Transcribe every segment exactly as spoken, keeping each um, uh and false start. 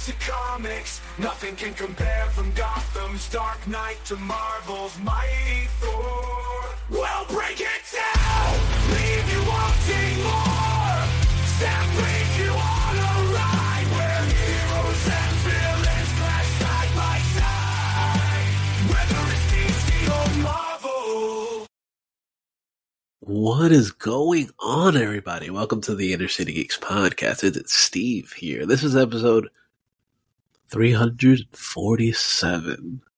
into comics. Nothing can compare from Gotham's Dark Knight to Marvel's Mighty Thor. We'll break it down, leave you wanting more. Step break you on a ride where heroes and villains clash side by side. Whether it's D C or Marvel. What is going on, everybody? Welcome to the Inner City Geeks podcast. It's Steve here. This is episode three forty-seven.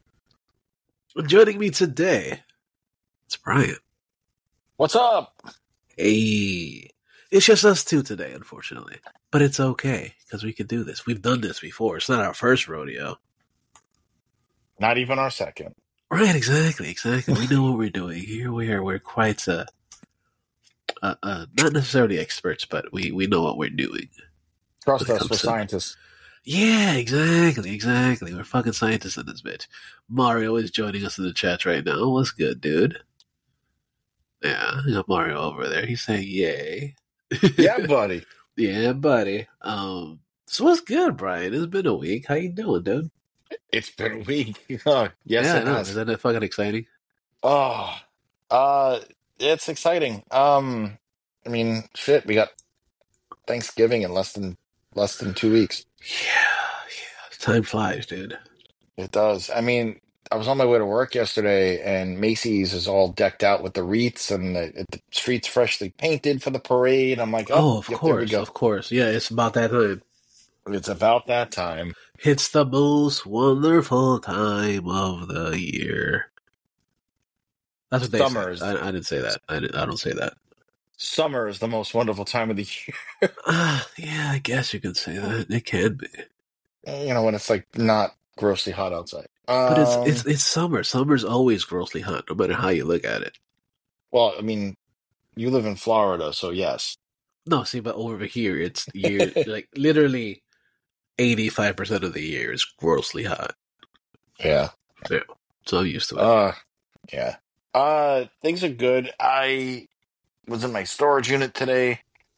Joining me today, it's Brian. What's up? Hey. It's just us two today, unfortunately. But it's okay, because we can do this. We've done this before. It's not our first rodeo. Not even our second. Right, exactly, exactly. We know what we're doing. Here we are. We're quite, uh, uh, uh, not necessarily experts, but we, we know what we're doing. Trust When it us, comes we're to- scientists. Yeah, exactly, exactly. We're fucking scientists in this bitch. Mario is joining us in the chat right now. What's good, dude? Yeah, I got Mario over there. He's saying yay. Yeah, buddy. Yeah, buddy. Um, so what's good, Brian? It's been a week. How you doing, dude? It's been a week. Oh, yes, yeah, it no, has. isn't that fucking exciting? Oh, uh, it's exciting. Um, I mean, shit, we got Thanksgiving in less than less than two weeks. Yeah, yeah. Time flies, dude. It does. I mean, I was on my way to work yesterday, and Macy's is all decked out with the wreaths and the, the streets freshly painted for the parade. I'm like, Oh, oh, of yep, there we course, go. of course. Yeah, it's about that time. It's about that time. It's the most wonderful time of the year. That's what they Summer is- say. I, I didn't say that. I, didn't, I don't say that. Summer is the most wonderful time of the year. Uh, yeah, I guess you could say that. It can be. You know, when it's like not grossly hot outside. But Um, it's it's it's summer. Summer's always grossly hot, no matter how you look at it. well, I mean, you live in Florida, so yes. No, see, but over here, it's year like literally eighty-five percent of the year is grossly hot. Yeah. So I'm used to it. Uh, yeah. Uh, things are good. I was in my storage unit today.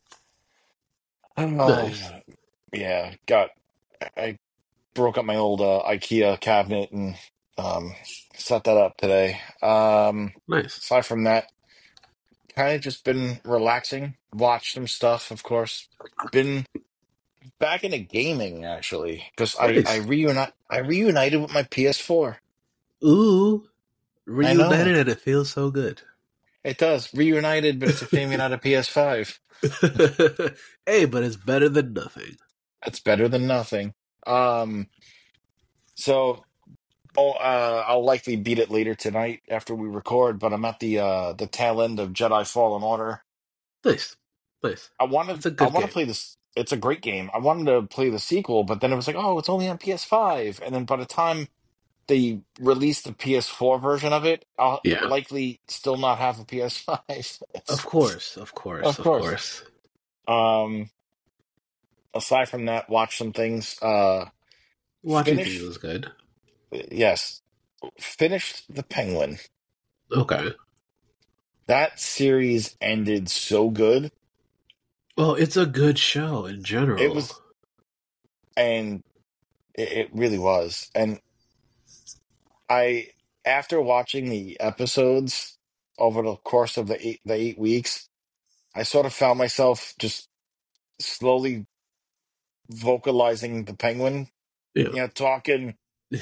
Nice. Um, yeah, got I broke up my old uh, IKEA cabinet and um set that up today. Um, Nice. aside from that, kind of just been relaxing, watched some stuff, of course. Been back into gaming actually because I Nice. I reunite I reunited with my P S four. Ooh, know. reunited and it feels so good. It does reunited, but it's a shame you're not a P S five. Hey, but it's better than nothing. That's better than nothing. Um, so oh, uh, I'll likely beat it later tonight after we record. But I'm at the uh the tail end of Jedi Fallen Order. Nice, nice. I wanted It's a I good want game. to play this. It's a great game. I wanted to play the sequel, but then it was like, oh, it's only on P S five. And then by the time they release the P S four version of it, I'll Yeah. likely still not have a P S five. Of course, of course, Of of course. course. Um, aside from that, watch some things. Uh, Watching Finish- things is good. yes, finished The Penguin. Okay. That series ended so good, Well, it's a good show in general. It was- and it, it really was. And I, after watching the episodes over the course of the eight the eight weeks, I sort of found myself just slowly vocalizing the Penguin. Yeah. You know, talking.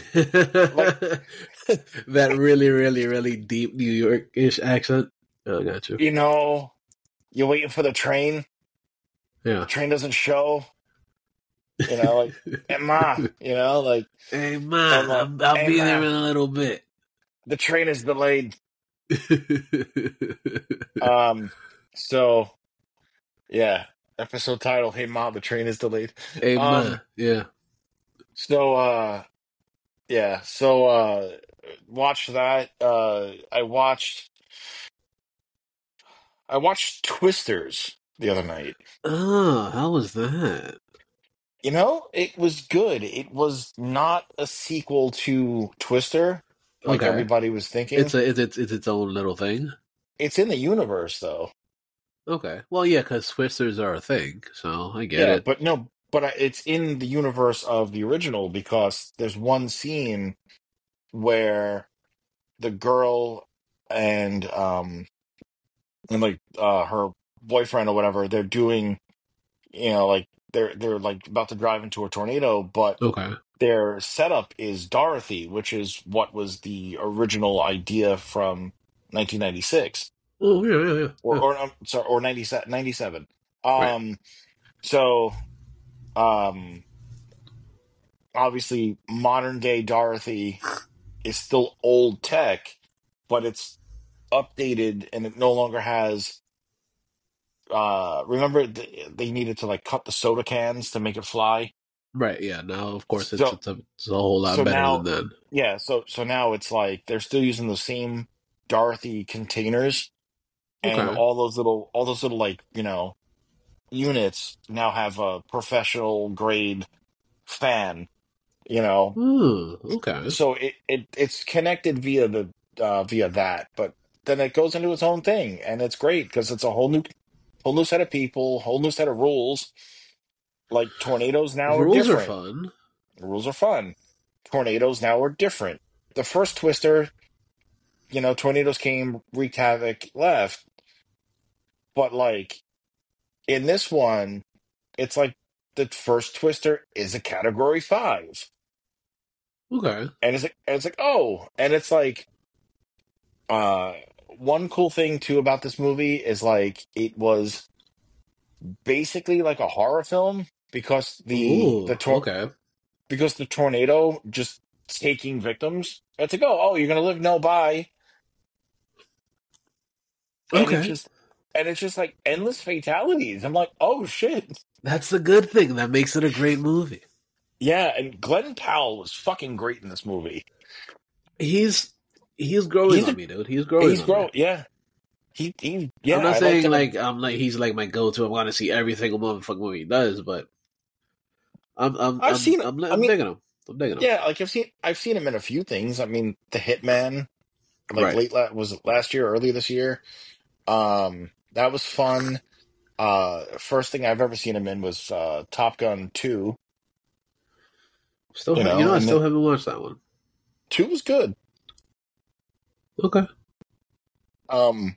That really, really, really deep New York-ish accent. Oh, I got you. You know, you're waiting for the train. Yeah. The train doesn't show. You know, like, Emma, you know, like, Hey, man, Emma, I'm, I'll be Emma. there in a little bit. the train is delayed. Um, so, yeah, episode title, Hey Mom, the train is delayed. Hey, um, man. Yeah. So, uh, yeah, so, uh, watch that. Uh, I watched, I watched Twisters the other night. Oh, how was that? You know, it was good. It was not a sequel to Twister, like Okay. everybody was thinking. It's a it's it's, it's its own little thing. It's in the universe, though. Okay. Well, yeah, because Twisters are a thing, so I get Yeah, it. but no, but I- it's in the universe of the original because there's one scene where the girl and um and like uh her boyfriend or whatever, they're doing, you know, like they're they're like about to drive into a tornado, but Okay. their setup is Dorothy, which is what was the original idea from nineteen ninety-six, Oh yeah, yeah, yeah, or yeah. or um, sorry, or ninety-seven, ninety-seven. Right, Um, so um, obviously modern day Dorothy is still old tech, but it's updated and it no longer has. Uh, remember th- they needed to like cut the soda cans to make it fly. right. Yeah. Now, of course, it's So it's a, it's a whole lot so better than now, that. yeah, so so now it's like they're still using the same Dorothy containers, and Okay. all those little all those little like, you know, units now have a professional grade fan, you know. Oh, okay. So it, it it's connected via the uh via that, but then it goes into its own thing, and it's great because it's a whole new whole new set of people, whole new set of rules. Like tornadoes now are Rules are different. fun. The rules are fun. Tornadoes now are different. The first Twister, you know, tornadoes came, wreaked havoc, left. But like in this one, it's like the first Twister is a category five. Okay. And it's like and it's like, oh, and it's like uh one cool thing too about this movie is like it was basically like a horror film because the Ooh, the tor- okay. because the tornado just taking victims. It's like, oh, oh, you're gonna live, no, bye. And it's Okay. just and it's just like endless fatalities. I'm like, oh shit. That's the good thing. That makes it a great movie. Yeah, and Glenn Powell was fucking great in this movie. He's he's growing He's on a me, dude. He's growing he's on me. grown, yeah. He he I'm yeah, not I liked saying him in like I'm like he's like my go-to. I'm gonna see every single motherfucking movie he does, but I'm I'm I've I'm seen I'm, I I'm mean, digging him. I'm digging him. yeah, like I've seen I've seen him in a few things. I mean, The Hitman, like Right. late la- was it last year, early this year. Um, that was fun. Uh, first thing I've ever seen him in was uh Top Gun two, Still, you ha- you know, know, I and still then haven't watched that one. two was good. Okay. Um,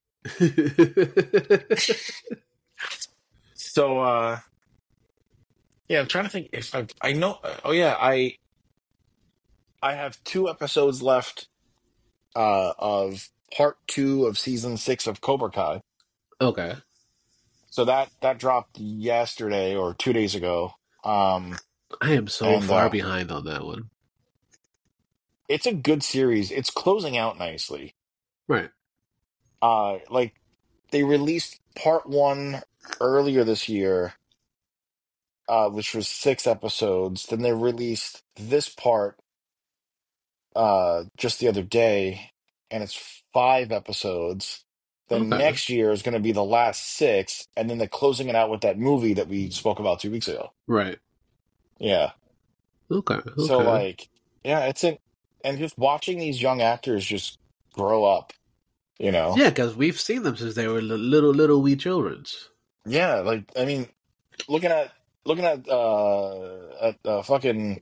so uh yeah, I'm trying to think if I I know oh yeah, I I have two episodes left uh of part two of season six of Cobra Kai. okay. So that that dropped yesterday or two days ago. Um I am so and far uh behind on that one. it's a good series. It's closing out nicely. Right. Uh like they released part one earlier this year, uh, which was six episodes. Then they released this part uh just the other day, and it's five episodes. Then Okay. next year is going to be the last six, and then they're closing it out with that movie that we spoke about two weeks ago. Right. Yeah. Okay. So Okay. like, yeah, it's an and just watching these young actors just grow up, you know. Yeah, because we've seen them since they were li- little, little wee childrens. Yeah, like I mean, looking at looking at uh at uh, fucking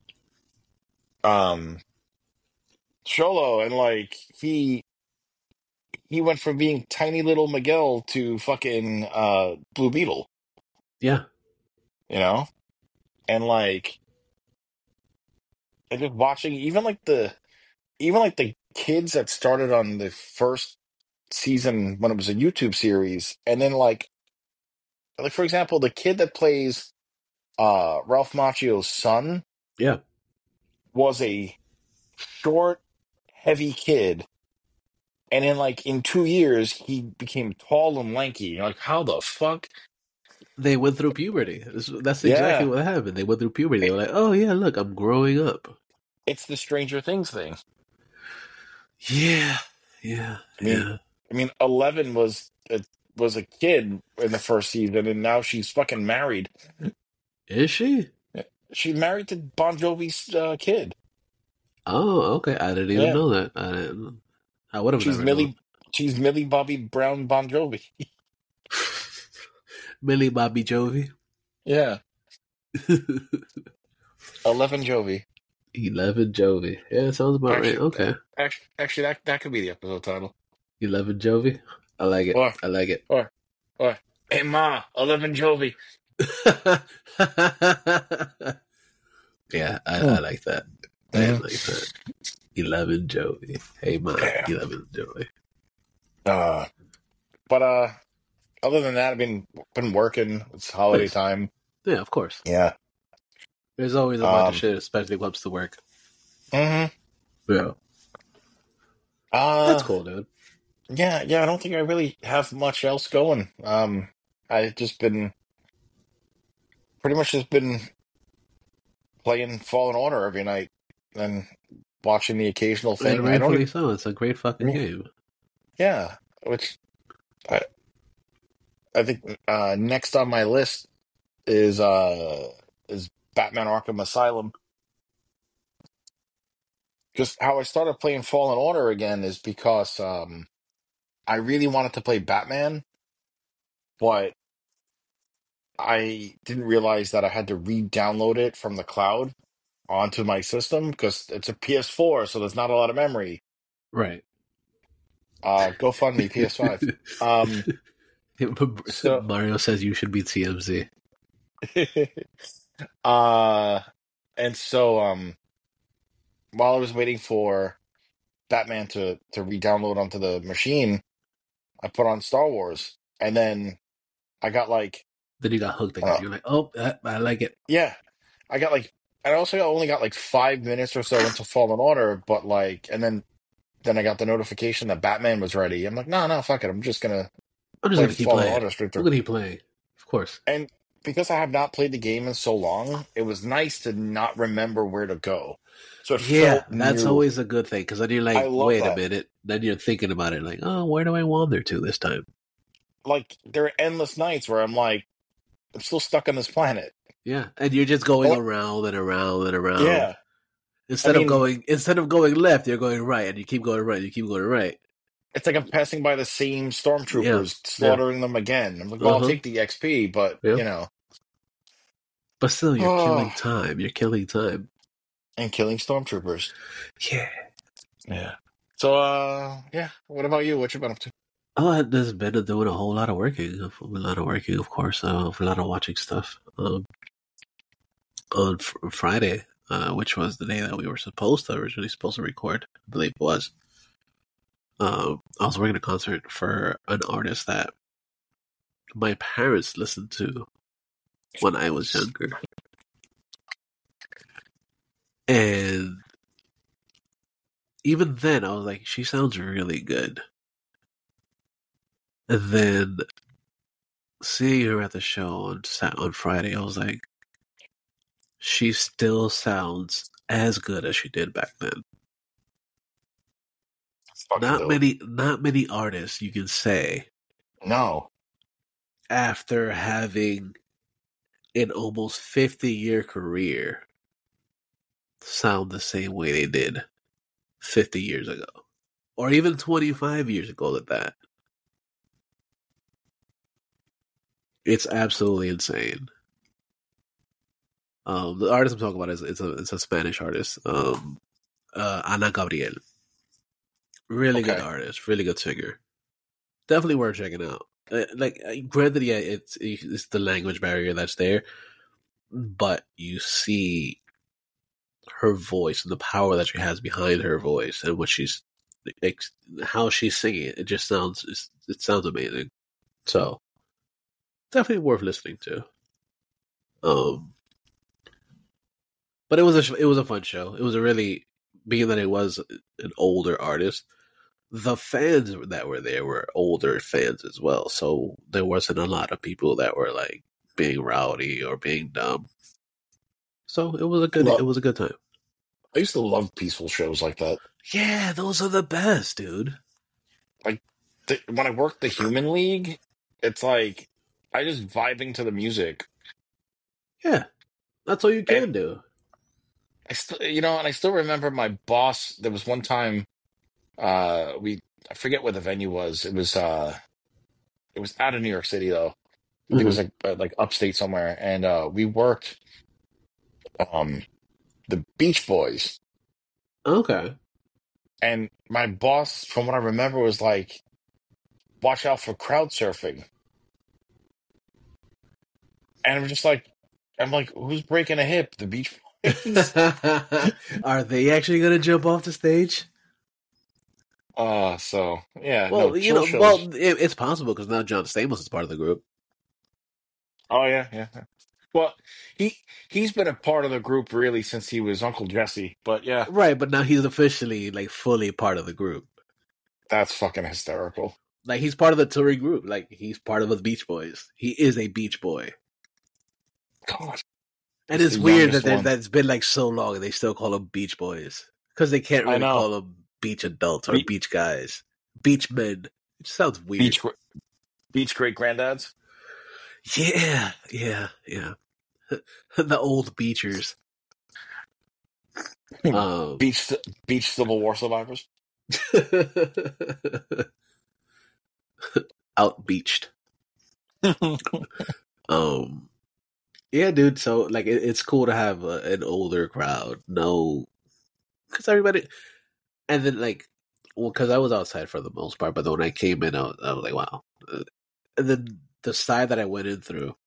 um Sholo, and like he he went from being tiny little Miguel to fucking uh Blue Beetle, Yeah. you know? And like and just watching even like the even like the kids that started on the first season when it was a YouTube series, and then like like for example, the kid that plays uh Ralph Macchio's son Yeah. was a short, heavy kid, and in like in two years he became tall and lanky. You're like, how the fuck? They went through puberty. That's, that's exactly Yeah. what happened. They went through puberty. They It, were like, oh, yeah, look, I'm growing up. it's the Stranger Things thing. Yeah. Yeah. I mean, Yeah. I mean, Eleven was a, was a kid in the first season, and now she's fucking married. Is she? She's married to Bon Jovi's uh, kid. Oh, okay. I didn't even Yeah, know that. I didn't. I would have she's never known. Millie. She's Millie Bobby Brown Bon Jovi. Millie Bobby Jovi. Yeah, Eleven Jovi. Eleven Jovi. Yeah, sounds about right. Actually, Okay. actually, actually, that that could be the episode title. Eleven Jovi. I like it. Or, I like it. or, or. Hey Ma, Eleven Jovi. Yeah, I, Hmm. I like that. I Mhm. like that. Eleven Jovi. Hey ma, Yeah. Eleven Jovi. Uh, but uh, other than that, I've been been working. It's holiday Nice. time. Yeah, of course. Yeah. There's always a bunch of Um. shit, especially when it comes to work. hmm Yeah. That's Uh. cool, dude. Yeah. Yeah. I don't think I really have much else going. Um. I've just been pretty much just been playing Fallen Order every night and watching the occasional And thing. I don't rightfully even. so. It's a great fucking game. Yeah. Which I I think uh next on my list is uh is Batman Arkham Asylum. Just how I started playing Fallen Order again is because um I really wanted to play Batman, but I didn't realize that I had to re-download it from the cloud onto my system because it's a P S four, so there's not a lot of memory. Right. Uh, go fund me P S five. Um, so Mario says you should be T M Z. uh, and so um, while I was waiting for Batman to to re-download onto the machine, I put on Star Wars, and then I got like, Then you got hooked again. uh, You're like, oh, I, I like it. yeah, I got like, I also only got like five minutes or so into Fallen Order, but like, and then then I got the notification that Batman was ready. I'm like, no, no, fuck it, I'm just gonna I'm just play gonna keep Fallen playing. Order straight I'm through. gonna keep playing. Of course. And because I have not played the game in so long, it was nice to not remember where to go. So it Yeah, felt that's new. always a good thing because then you're I like, love wait a that. minute. Then you're thinking about it, like, oh, where do I wander to this time? Like there are endless nights where I'm like, I'm still stuck on this planet. Yeah, and you're just going Oh, around and around and around. yeah. I Instead of mean, going, instead of going left, you're going right, and you keep going right. You keep going right. it's like I'm passing by the same Yeah, stormtroopers, yeah, slaughtering them again. I'm like, well, uh I'll huh, take the X P, but yeah. you know, But still, you're killing oh, time. You're killing time. and killing stormtroopers. Yeah. Yeah. So, uh, yeah. What about you? What you been up to? Oh, I've just been doing a whole lot of working. A lot of working, of course. Uh, a lot of watching stuff. Um, on fr- Friday, uh, which was the day that we were supposed to originally supposed to record, I believe it was. Um, I was working a concert for an artist that my parents listened to when I was younger, and even then, I was like, she sounds really good. And then seeing her at the show on Sat on Friday, I was like, she still sounds as good as she did back then. That's fucking Not dope. many, not many artists you can say No. after having an almost fifty year career sound the same way they did fifty years ago, or even twenty-five years ago. At that, it's absolutely insane. Um, the artist I'm talking about is it's a it's a Spanish artist, um, uh, Ana Gabriel. Really good Okay. artist, really good singer. Definitely worth checking out. Uh, like, uh, granted, yeah, it's it's the language barrier that's there, but you see her voice and the power that she has behind her voice and what she's ex- how she's singing it. It just sounds it sounds amazing. So definitely worth listening to. Um, but it was a it was a fun show. It was a really being that it was an older artist. The fans that were there were older fans as well, so there wasn't a lot of people that were like being rowdy or being dumb. So it was a good Love, it was a good time. I used to love peaceful shows like that. Yeah, those are the best, dude. Like the, when I worked the Human League, it's like I just vibing to the music, Yeah, that's all you and can do. I still, you know, and I still remember my boss. There was one time, uh, we I forget what the venue was. It was, uh, it was out of New York City though. I think it Mm-hmm. was like uh, like upstate somewhere, and uh, we worked. um, the Beach Boys. Okay. And my boss, from what I remember, was like, watch out for crowd surfing. And I'm just like, I'm like, who's breaking a hip? The Beach Boys? Are they actually going to jump off the stage? Uh, so, yeah, no, Well, you chill know, shows. well, it, it's possible because now John Stamos is part of the group. Oh, yeah, yeah. yeah. Well, he, he's been a part of the group really since he was Uncle Jesse. But yeah, Right, but now he's officially, like, fully part of the group. that's fucking hysterical. Like, he's part of the touring group. Like, he's part of the Beach Boys. He is a Beach Boy. God. And He's it's the weird youngest that there's, one. that it's been, like, so long and they still call them Beach Boys. Because they can't I really know. call them beach adults or Be- beach guys. Beach men. It sounds weird. Beach, beach great granddads. Yeah, yeah, yeah. The old beachers. Um, Beach, beach Civil War survivors. out beached. Um, yeah, dude. So like, it, it's cool to have a, an older crowd. No, because everybody, and then like, well, because I was outside for the most part, but then when I came in, I was, I was like, wow. Uh, And then the side that I went in through,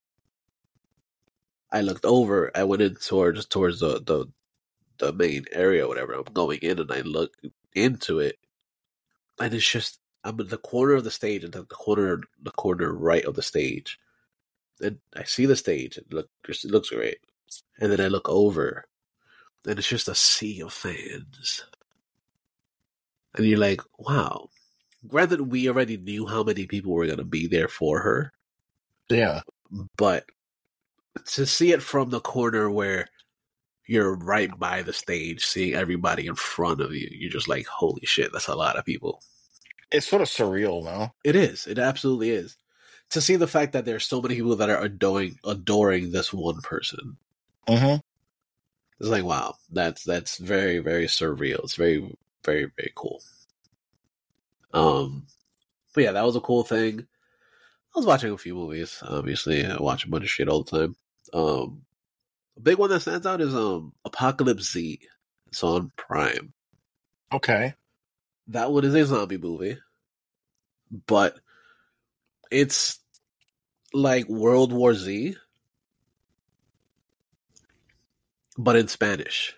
I looked over. I went in towards towards the the, the main area, or whatever. I'm going in, and I look into it, and it's just I'm in the corner of the stage, and the corner the corner right of the stage. And I see the stage. It look it looks great. And then I look over, and it's just a sea of fans. And you're like, wow. Granted, we already knew how many people were going to be there for her, Yeah. but to see it from the corner where you're right by the stage, seeing everybody in front of you, you're just like, holy shit, that's a lot of people. It's sort of surreal, no? It is. It absolutely is. To see the fact that there's so many people that are adoring adoring this one person. Mm-hmm. It's like, wow, that's that's very, very surreal. It's very, very, very cool. Um, but yeah, that was a cool thing. I was watching a few movies. Obviously, I watch a bunch of shit all the time. Um, a big one that stands out is um Apocalypse Z. It's on Prime. Okay. That one is a zombie movie, but it's like World War Z, but in Spanish.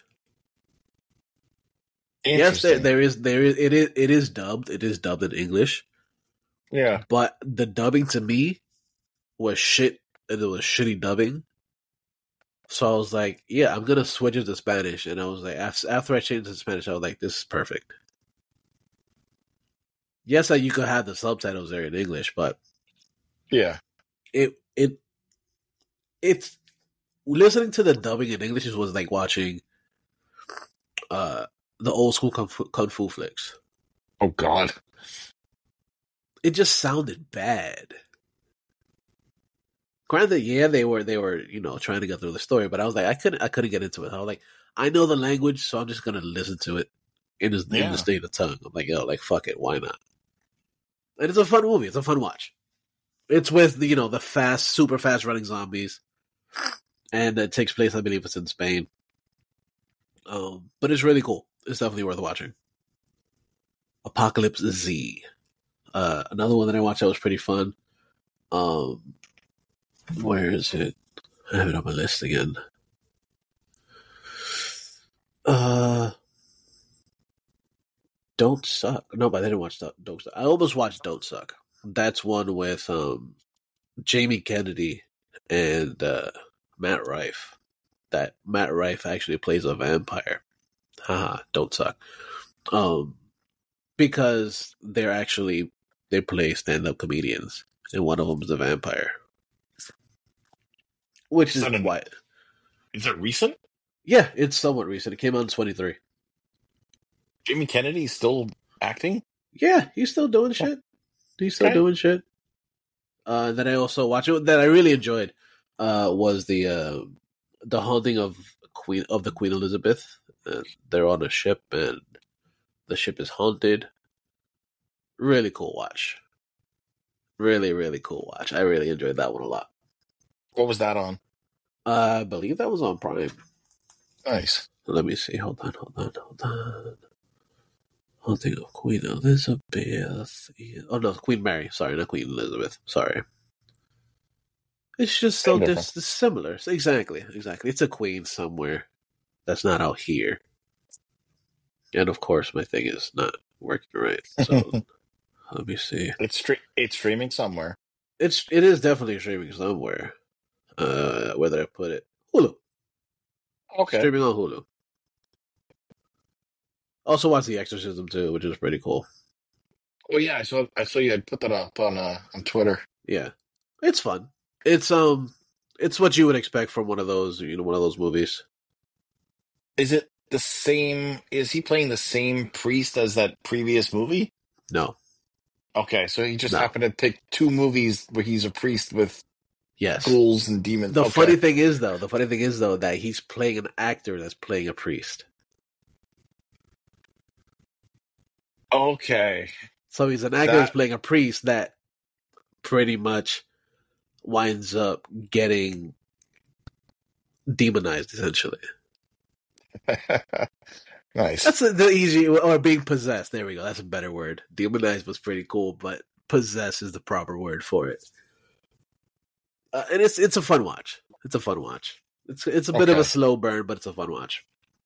Yes, there, Interesting. there is there is it is it is dubbed. It is dubbed in English, Yeah. but the dubbing to me was shit. And it was shitty dubbing. So I was like, yeah, I'm gonna switch it to Spanish. And I was like, after, after I changed it to Spanish, I was like, this is perfect. Yes, like you could have the subtitles there in English, but Yeah. it it it's listening to the dubbing in English was like watching uh the old school kung fu, kung fu flicks. Oh, God. It just sounded bad. Granted, yeah, they were they were you know trying to get through the story, but I was like, I couldn't I couldn't get into it. I was like, I know the language, so I'm just gonna listen to it in the, in Yeah. the state of tongue. I'm like, yo, like fuck it, why not? And it's a fun movie. It's a fun watch. It's with the, you know the fast, super fast running zombies, and it takes place, I believe, it's in Spain. Um, but it's really cool. It's definitely worth watching. Apocalypse Z. Uh, another one that I watched that was pretty fun. Um, where is it? I have it on my list again. Uh, Don't Suck. No, but I didn't watch Don't Suck. I almost watched Don't Suck. That's one with um, Jamie Kennedy and uh, Matt Rife. That Matt Rife actually plays a vampire. Haha, Don't Suck. Um, because they're actually they play stand-up comedians, and one of them is a vampire, which Is is that an- why. Is it recent? Yeah, it's somewhat recent. It came out in twenty-three. Jamie Kennedy's still acting? Yeah, he's still doing shit. He's still Okay. doing shit. Uh, then I also watched it that I really enjoyed. Uh, was the uh, the haunting of Queen of the Queen Elizabeth. Uh, they're on a ship and the ship is haunted. Really cool watch. Really, really cool watch. I really enjoyed that one a lot. What was that on? Uh, I believe that was on Prime. Nice. Let me see. Hold on, hold on, hold on. I'll think of Queen Elizabeth. Oh no, Queen Mary. Sorry, not Queen Elizabeth. Sorry. It's just so Same dis- similar. Exactly, exactly. It's a queen somewhere that's not out here. And of course, my thing is not working right. So let me see. It's stre- it's streaming somewhere. It's it is definitely streaming somewhere. Uh, where did I put it? Hulu. Okay. Streaming on Hulu. Also watch The Exorcism too, which is pretty cool. Oh yeah, I saw I saw you had put that up on uh, on Twitter. Yeah, it's fun. It's um, it's what you would expect from one of those, you know, one of those movies. Is it the same? Is he playing the same priest as that previous movie? No, Okay, so he just no, happened to pick two movies where he's a priest with yes. ghouls and demons. The Okay. funny thing is, though, the funny thing is though that he's playing an actor that's playing a priest. Okay. So he's an actor That- that's playing a priest that pretty much winds up getting demonized, essentially. Nice. That's the, the easy, or being possessed. There we go. That's a better word. Demonized was pretty cool, but possess is the proper word for it. Uh, and it's it's a fun watch. It's a fun watch. It's it's a bit of a Okay. slow burn, but it's a fun watch.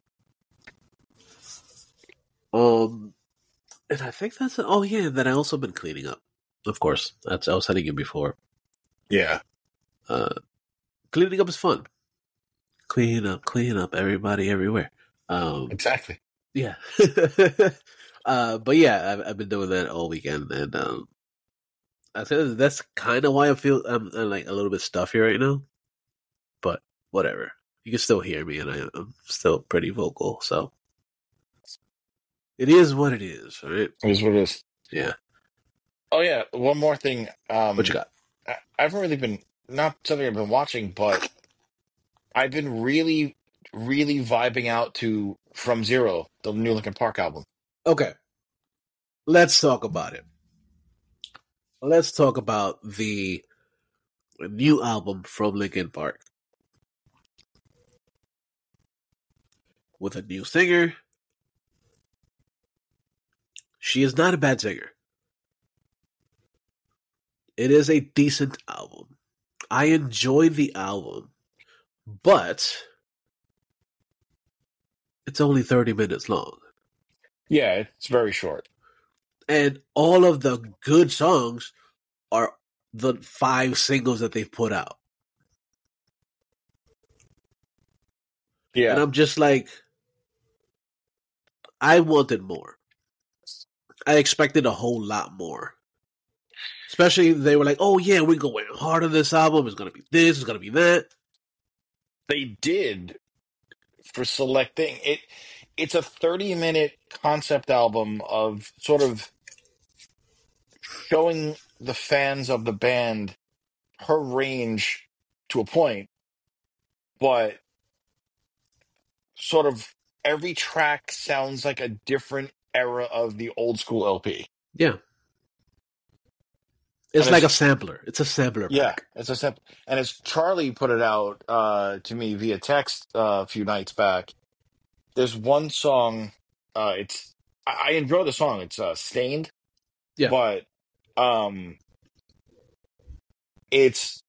Um, and I think that's oh yeah. And then I also been cleaning up. Of course, that's I was telling you before. Yeah. Uh, cleaning up is fun. Clean up, clean up, everybody, everywhere. Um, Exactly. yeah. uh, but yeah, I've, I've been doing that all weekend, and um, I think that's kind of why I feel I'm, I'm like a little bit stuffy right now. But whatever, you can still hear me, and I, I'm still pretty vocal, so it is what it is, right? It is what it is. Yeah. Oh yeah. One more thing. Um, What you got? I, I haven't really been not something I've been watching, but I've been really, really vibing out to From Zero, the new Linkin Park album. Okay, let's talk about it. Let's talk about the new album from Linkin Park with a new singer. She is not a bad singer. It is a decent album. I enjoy the album, but it's only thirty minutes long. Yeah, it's very short. And all of the good songs are the five singles that they've put out. Yeah. And I'm just like, I wanted more. I expected a whole lot more. Especially they were like, oh yeah, we're going hard on this album. It's going to be this, it's going to be that. They did for selecting it. It's a thirty minute concept album of sort of showing the fans of the band her range to a point, but sort of every track sounds like a different era of the old school L P. Yeah. It's And like a it's- sampler. It's a sampler Yeah, pack. it's a simple, and as Charlie put it out uh, to me via text uh, a few nights back. There's one song. Uh, it's I, I enjoy the song. It's uh, "Stained," Yeah. but um, it's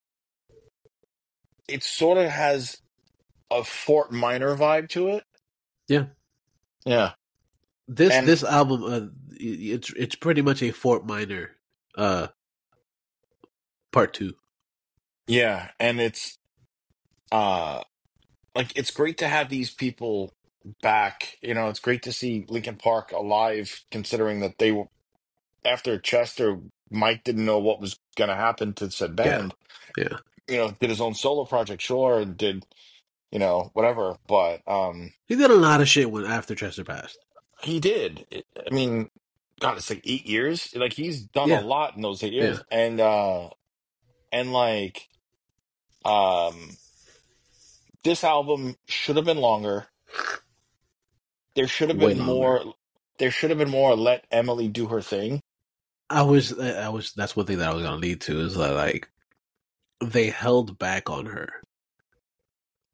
it sort of has a Fort Minor vibe to it. Yeah. Yeah, This And- this album, uh, it's it's pretty much a Fort Minor uh, part two. yeah, and it's uh, like it's great to have these people back. You know, it's great to see Linkin Park alive, considering that they were after Chester. Mike didn't know what was going to happen to said band. Yeah. You know, did his own solo project, sure, and did you know whatever, but um, He did a lot of shit when after Chester passed. he did. It- I mean, God, it's like eight years. Like he's done Yeah. a lot in those eight years, and uh, and like, um, this album should have been longer. There should have Way been longer. more. There should have been more. Let Emily do her thing. I was I was that's one thing that I was gonna lead to is that like they held back on her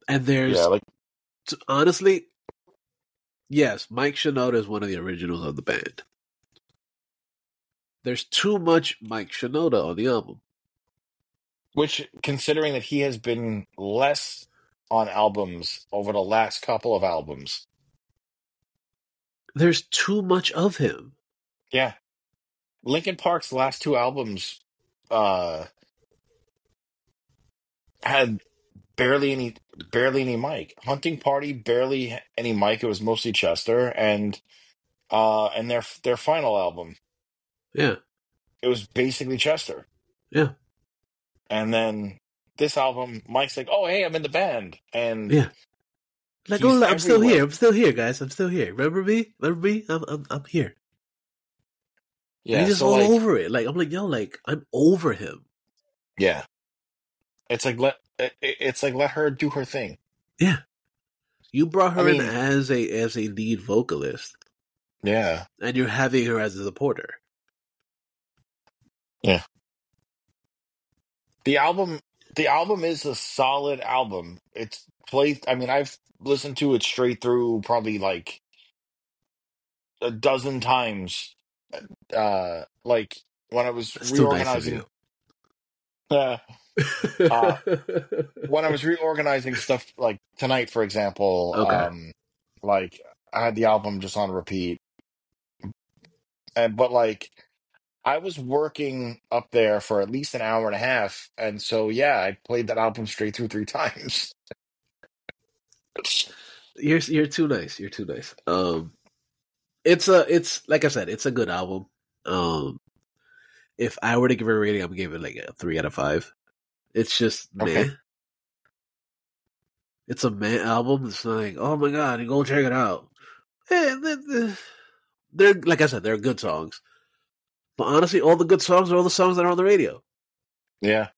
And Yeah, there's like honestly, yes, Mike Shinoda is one of the originals of the band. There's too much Mike Shinoda on the album. which, considering that he has been less on albums over the last couple of albums. There's too much of him. Yeah. Linkin Park's last two albums uh had barely any barely any Mike. Hunting Party, barely any Mike. It was mostly Chester, and uh and their their final album, Yeah, it was basically Chester. yeah, And then this album, Mike's like, "Oh, hey, I'm in the band," and yeah. Like, he's oh, I'm still everywhere. here. I'm still here, guys. I'm still here. Remember me? Remember me? I'm, I'm, I'm here. And Yeah, he's just so all like, over it. Like, I'm like, yo, like, I'm over him. yeah, it's like let it, it's like let her do her thing. Yeah. You brought I her in mean, as a as a lead vocalist, yeah, and you're having her as a supporter. yeah. The album, the album is a solid album. It's played. I mean, I've listened to it straight through probably like a dozen times. Uh, like when I was That's too nice of you. reorganizing. Uh, uh, when I was reorganizing stuff, like tonight, for example, Okay. um, like I had the album just on repeat, and but like I was working up there for at least an hour and a half, and so yeah, I played that album straight through three times. You're you're too nice. You're too nice. Um, it's a it's like I said, it's a good album. Um, if I were to give it a rating, I'm giving it like a three out of five. It's just Okay. meh. It's a meh album. It's like, oh my god, you go check it out. Eh, they're, they're like I said, they're good songs. But honestly, all the good songs are all the songs that are on the radio. Yeah.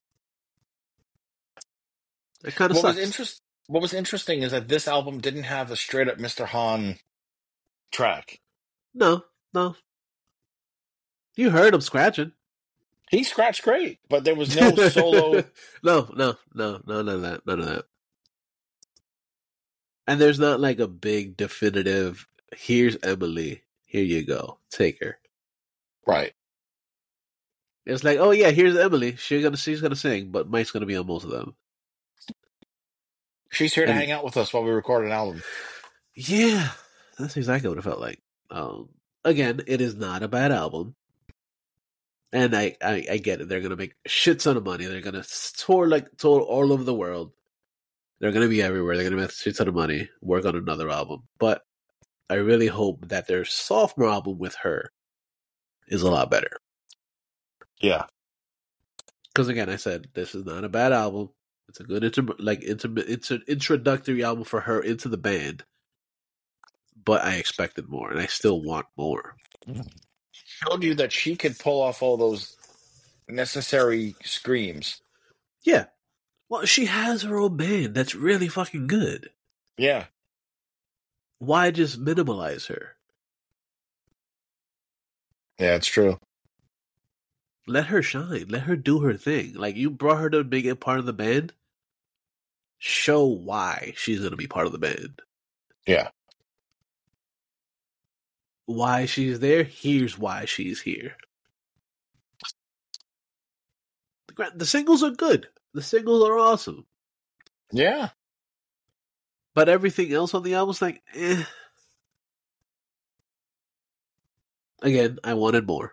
It kind of What was sucks. interest What was interesting is that this album didn't have a straight up mister Han track. No, no. You heard him scratching. He scratched great, but there was no solo. no, no, no, no, none of that. None of that. And there's not like a big definitive, here's Emily, here you go, take her. Right. It's like, oh yeah, here's Emily. She's gonna she's gonna sing, but Mike's gonna be on most of them. She's here to And hang out with us while we record an album. yeah, that's exactly what it felt like. Um, again, it is not a bad album. And I, I, I get it. They're gonna make a shit ton of money. They're gonna tour like tour all over the world. They're gonna be everywhere. They're gonna make a shit ton of money. Work on another album. But I really hope that their sophomore album with her is a lot better. Yeah. Because again, I said this is not a bad album. It's a good inter- like inter- it's an introductory album for her into the band. But I expected more, and I still want more. Showed you that she could pull off all those necessary screams. Yeah. Well, she has her own band that's really fucking good. Yeah. Why just minimalize her? Yeah, it's true. Let her shine. Let her do her thing. Like, you brought her to be a part of the band. Show why she's going to be part of the band. Yeah. Why she's there, here's why she's here. The, the singles are good. The singles are awesome. Yeah. But everything else on the album's like, eh. Again, I wanted more.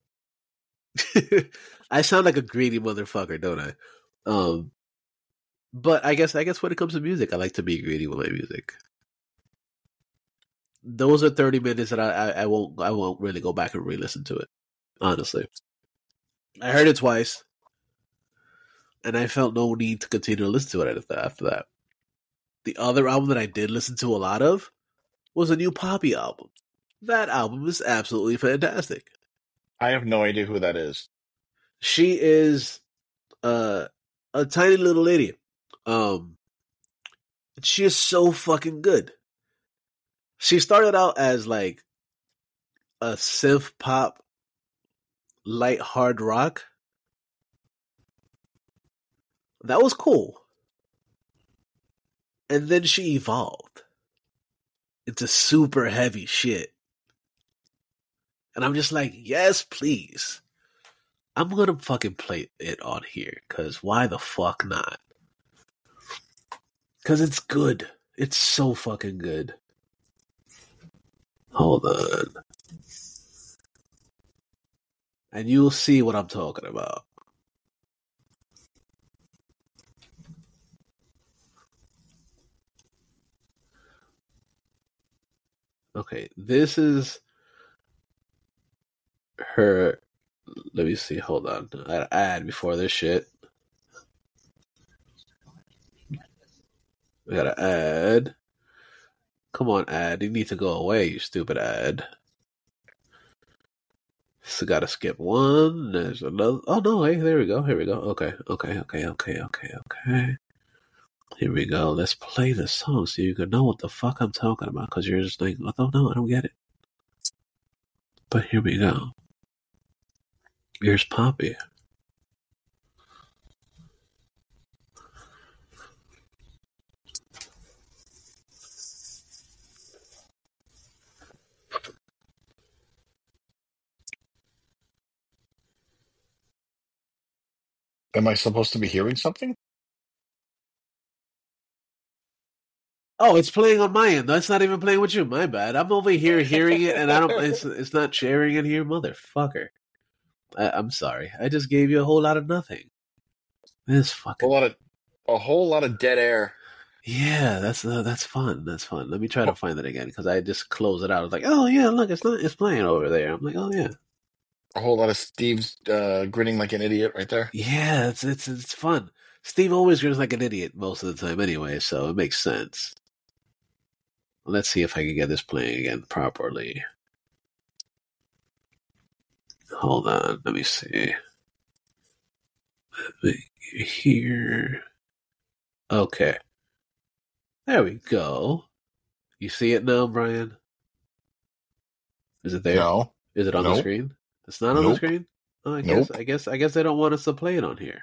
I sound like a greedy motherfucker, don't I? Um, but I guess I guess when it comes to music, I like to be greedy with my music. Those are thirty minutes that I, I, I won't I won't really go back and re-listen to it. Honestly, I heard it twice, and I felt no need to continue to listen to it after that. The other album that I did listen to a lot of was a new Poppy album. That album is absolutely fantastic. I have no idea who that is. She is uh, a tiny little lady. Um, she is so fucking good. She started out as like a synth pop, light hard rock. That was cool. And then she evolved into super heavy shit. And I'm just like, yes, please. I'm gonna fucking play it on here, because why the fuck not? Because it's good. It's so fucking good. Hold on. And you'll see what I'm talking about. Okay, this is her. Let me see. Hold on. I gotta add before this shit. We gotta add. Come on, ad. You need to go away, you stupid ad. So gotta skip one. There's another. Oh no! Hey, there we go. Here we go. Okay, okay, okay, okay, okay, okay. Here we go. Let's play the song so you can know what the fuck I'm talking about. Because you're just like, oh no, I don't get it. But here we go. Here's Poppy. Am I supposed to be hearing something? Oh, it's playing on my end. That's not even playing with you. My bad. I'm over here hearing it, and I don't. It's it's not sharing it here, motherfucker. I, I'm sorry. I just gave you a whole lot of nothing. This A fucking lot of, a whole lot of dead air. yeah. That's uh, that's fun. That's fun. Let me try to find it again because I just closed it out. I was like, oh yeah, look, it's not. It's playing over there. I'm like, oh yeah, A whole lot of Steve's uh, grinning like an idiot right there. yeah. It's it's it's fun. Steve always grins like an idiot most of the time, anyway, so it makes sense. Let's see if I can get this playing again properly. Hold on, let me see. Let me here. Okay. There we go. You see it now, Brian? Is it there? No. Is it on Nope. the screen? It's not on Nope. the screen? Oh, I guess Nope. I guess I guess they don't want us to play it on here.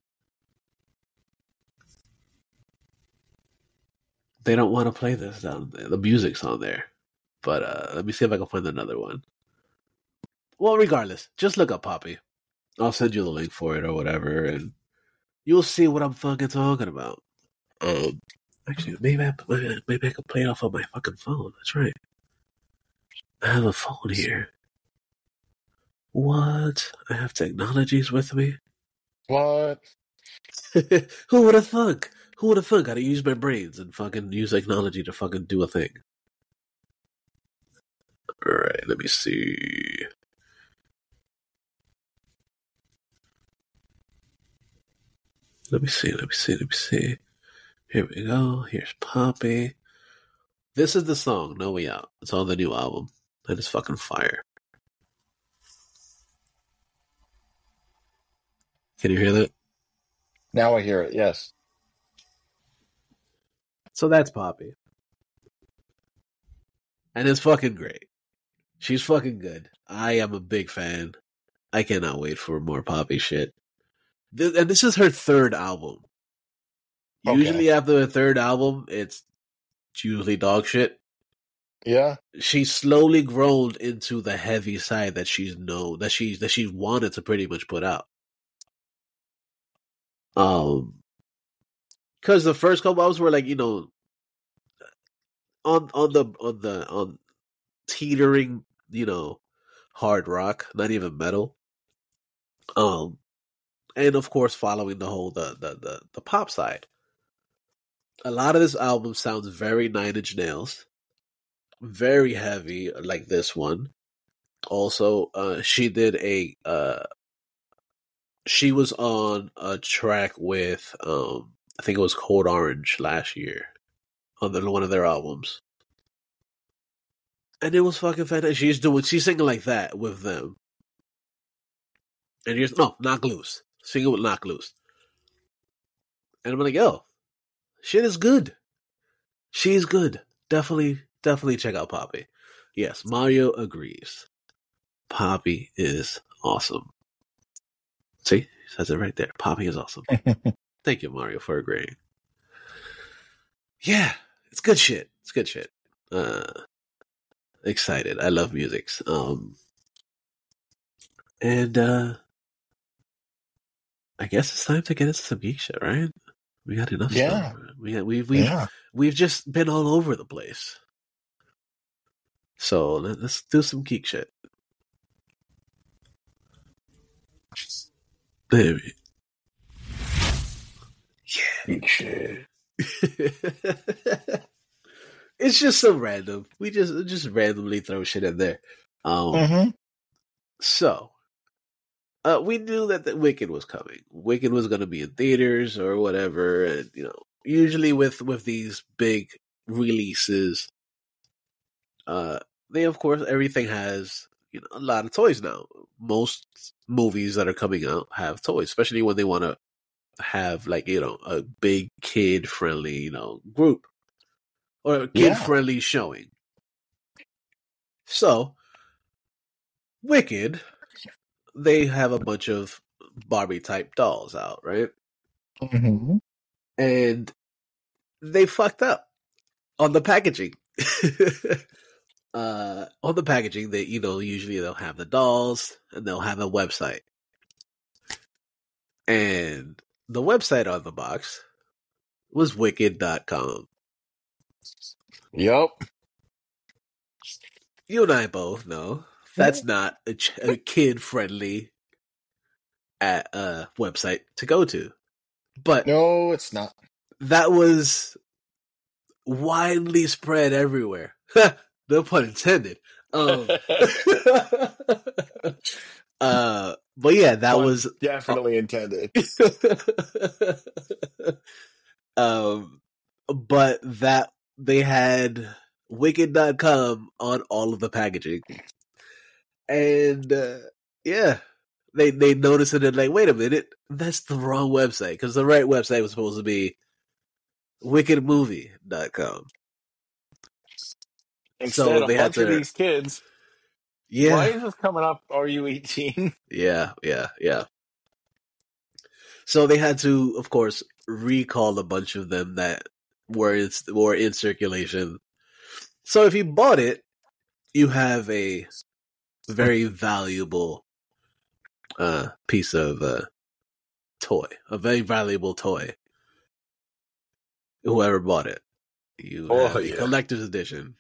They don't want to play this down there. The music's on there. But uh, let me see if I can find another one. Well, regardless, just look up Poppy. I'll send you the link for it or whatever, and you'll see what I'm fucking talking about. Um, actually, maybe I, maybe, maybe I could play it off of my fucking phone. That's right. I have a phone here. What? I have technologies with me? What? Who would have thunk? Who would have thunk? Gotta use my brains and fucking use technology to fucking do a thing. Alright, let me see. Let me see, let me see, let me see. Here we go. Here's Poppy. This is the song, No Way Out. It's on the new album. And it's fucking fire. Can you hear that? Now I hear it. Yes. So that's Poppy. And it's fucking great. She's fucking good. I am a big fan. I cannot wait for more Poppy shit. Th- and this is her third album. Okay. Usually after the third album, it's usually dog shit. Yeah. She's slowly grown into the heavy side that she's known, that she's that she wanted to pretty much put out. Um, because the first couple albums were like, you know, on on the on the on teetering, you know, hard rock, not even metal. Um, and of course, following the whole the the the, the pop side. A lot of this album sounds very Nine Inch Nails, very heavy, like this one. Also, uh, she did a uh, she was on a track with um, I think it was Code Orange last year on the, one of their albums, and it was fucking fantastic. She's doing she's singing like that with them, and here's no Knock Loose, singing with Knock Loose, and I'm like, yo, shit is good. She's good. Definitely, definitely check out Poppy. Yes, Mario agrees. Poppy is awesome. See, he says it right there. Poppy is awesome. Thank you, Mario, for agreeing. yeah, it's good shit. It's good shit. Uh, excited. I love music. Um, and uh, I guess it's time to get into some geek shit, right? We got enough Yeah. stuff. We we've we've Yeah. we've just been all over the place. So let, let's do some geek shit. Baby. Geek shit. It's just so random. We just just randomly throw shit in there. Um, Mm-hmm. So, uh, we knew that the Wicked was coming. Wicked was going to be in theaters or whatever, and you know, usually with with these big releases, uh, they of course everything has you know a lot of toys now. Most movies that are coming out have toys, especially when they want to have like you know a big kid friendly you know group or a kid friendly showing. So, Wicked, they have a bunch of Barbie type dolls out, right? Mm-hmm. And they fucked up on the packaging. uh, on the packaging, they you know usually they'll have the dolls and they'll have a website, and the website on the box was wicked dot com. Yep. You and I both know that's not a, ch- a kid friendly at uh website to go to, but No, it's not. that was widely spread everywhere. No pun intended. Um, uh, but yeah, that Pun was definitely intended. um, but that they had wicked dot com on all of the packaging, and uh, yeah, they they noticed it and like, wait a minute, that's the wrong website because the right website was supposed to be wicked movie dot com. Instead, So a they had bunch of to, these kids. yeah, Why is this coming up? Are you eighteen? yeah, yeah, yeah. So they had to, of course, recall a bunch of them that were in, were in circulation. So if you bought it, you have a very valuable uh, piece of uh, toy, a very valuable toy. Whoever bought it, you Oh, have a yeah. collector's edition.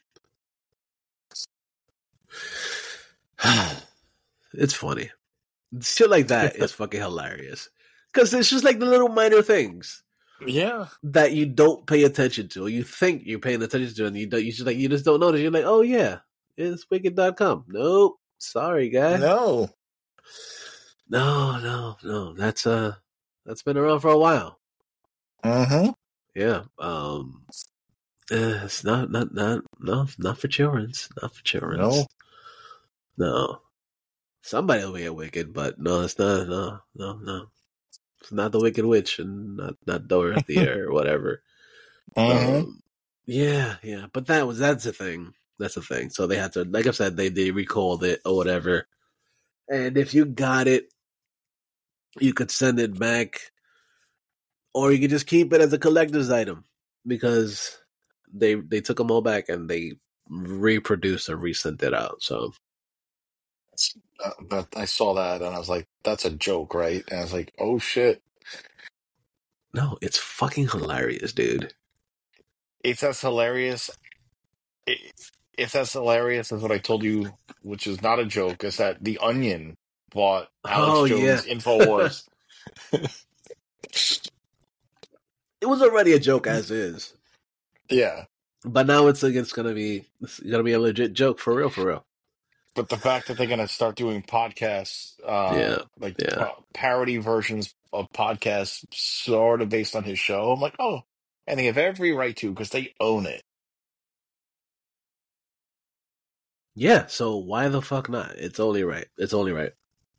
It's funny. Shit like that is fucking hilarious. Because it's just like the little minor things Yeah. that you don't pay attention to, or you think you're paying attention to, and you don't. You just like you just don't notice. You're like, oh yeah, it's wicked dot com. Nope, sorry, guy. No. no, no, no. That's uh, that's been around for a while. Mm-hmm. Yeah. Um, eh, it's not, not, not, no, not for children's. Not for children's. No. No. Somebody will get wicked, but no, it's not. No, no, no. It's not the Wicked Witch and not not Dorothy or whatever. Mm-hmm. Um, yeah, yeah. But that was that's the thing. That's the thing. So they had to, like I said, they they recalled it or whatever. And if you got it, you could send it back, or you could just keep it as a collector's item because they they took them all back and they reproduced and resent it out. So Uh, but I saw that and I was like, that's a joke, right? And I was like, oh shit. no, it's fucking hilarious, dude. If that's hilarious, i- if that's hilarious is what I told you, which is not a joke, is that The Onion bought Alex Oh Jones yeah, InfoWars. it was already a joke as is. Yeah. But now it's like it's gonna be it's gonna be a legit joke for real, for real. But the fact that they're going to start doing podcasts, uh, Yeah, like yeah, pa- parody versions of podcasts, sort of based on his show, I'm like, oh, and they have every right to because they own it. yeah. So why the fuck not? It's only right. It's only right.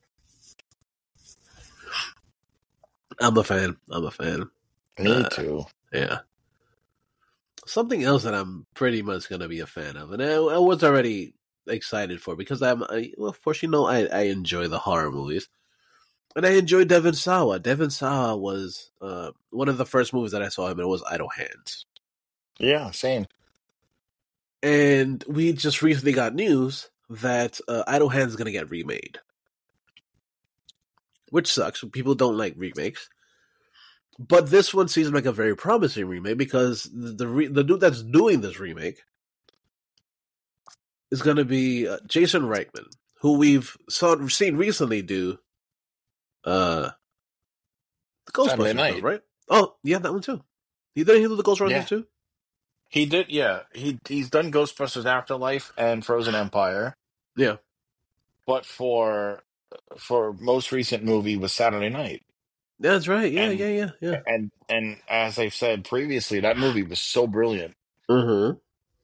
I'm a fan. I'm a fan. Me Uh, too. Yeah. Something else that I'm pretty much gonna be a fan of, and I, I was already excited for because I'm, I, well, of course, you know, I, I enjoy the horror movies, and I enjoy Devon Sawa. Devon Sawa was uh, one of the first movies that I saw him in was Idle Hands. Yeah, same. And we just recently got news that uh, Idle Hands is going to get remade, which sucks. People don't like remakes, but this one seems like a very promising remake because the the, re- the dude that's doing this remake is going to be uh, Jason Reitman, who we've saw seen recently do uh the Saturday Ghostbusters stuff, Night. right? Oh, yeah, that one too. He didn't he do the Ghostbusters Yeah, too? he did. Yeah, he he's done Ghostbusters Afterlife and Frozen Empire, Yeah, but for for most recent movie was Saturday Night, that's right. Yeah, and yeah, yeah, yeah. and and as I've said previously, that movie was so brilliant. Mm-hmm.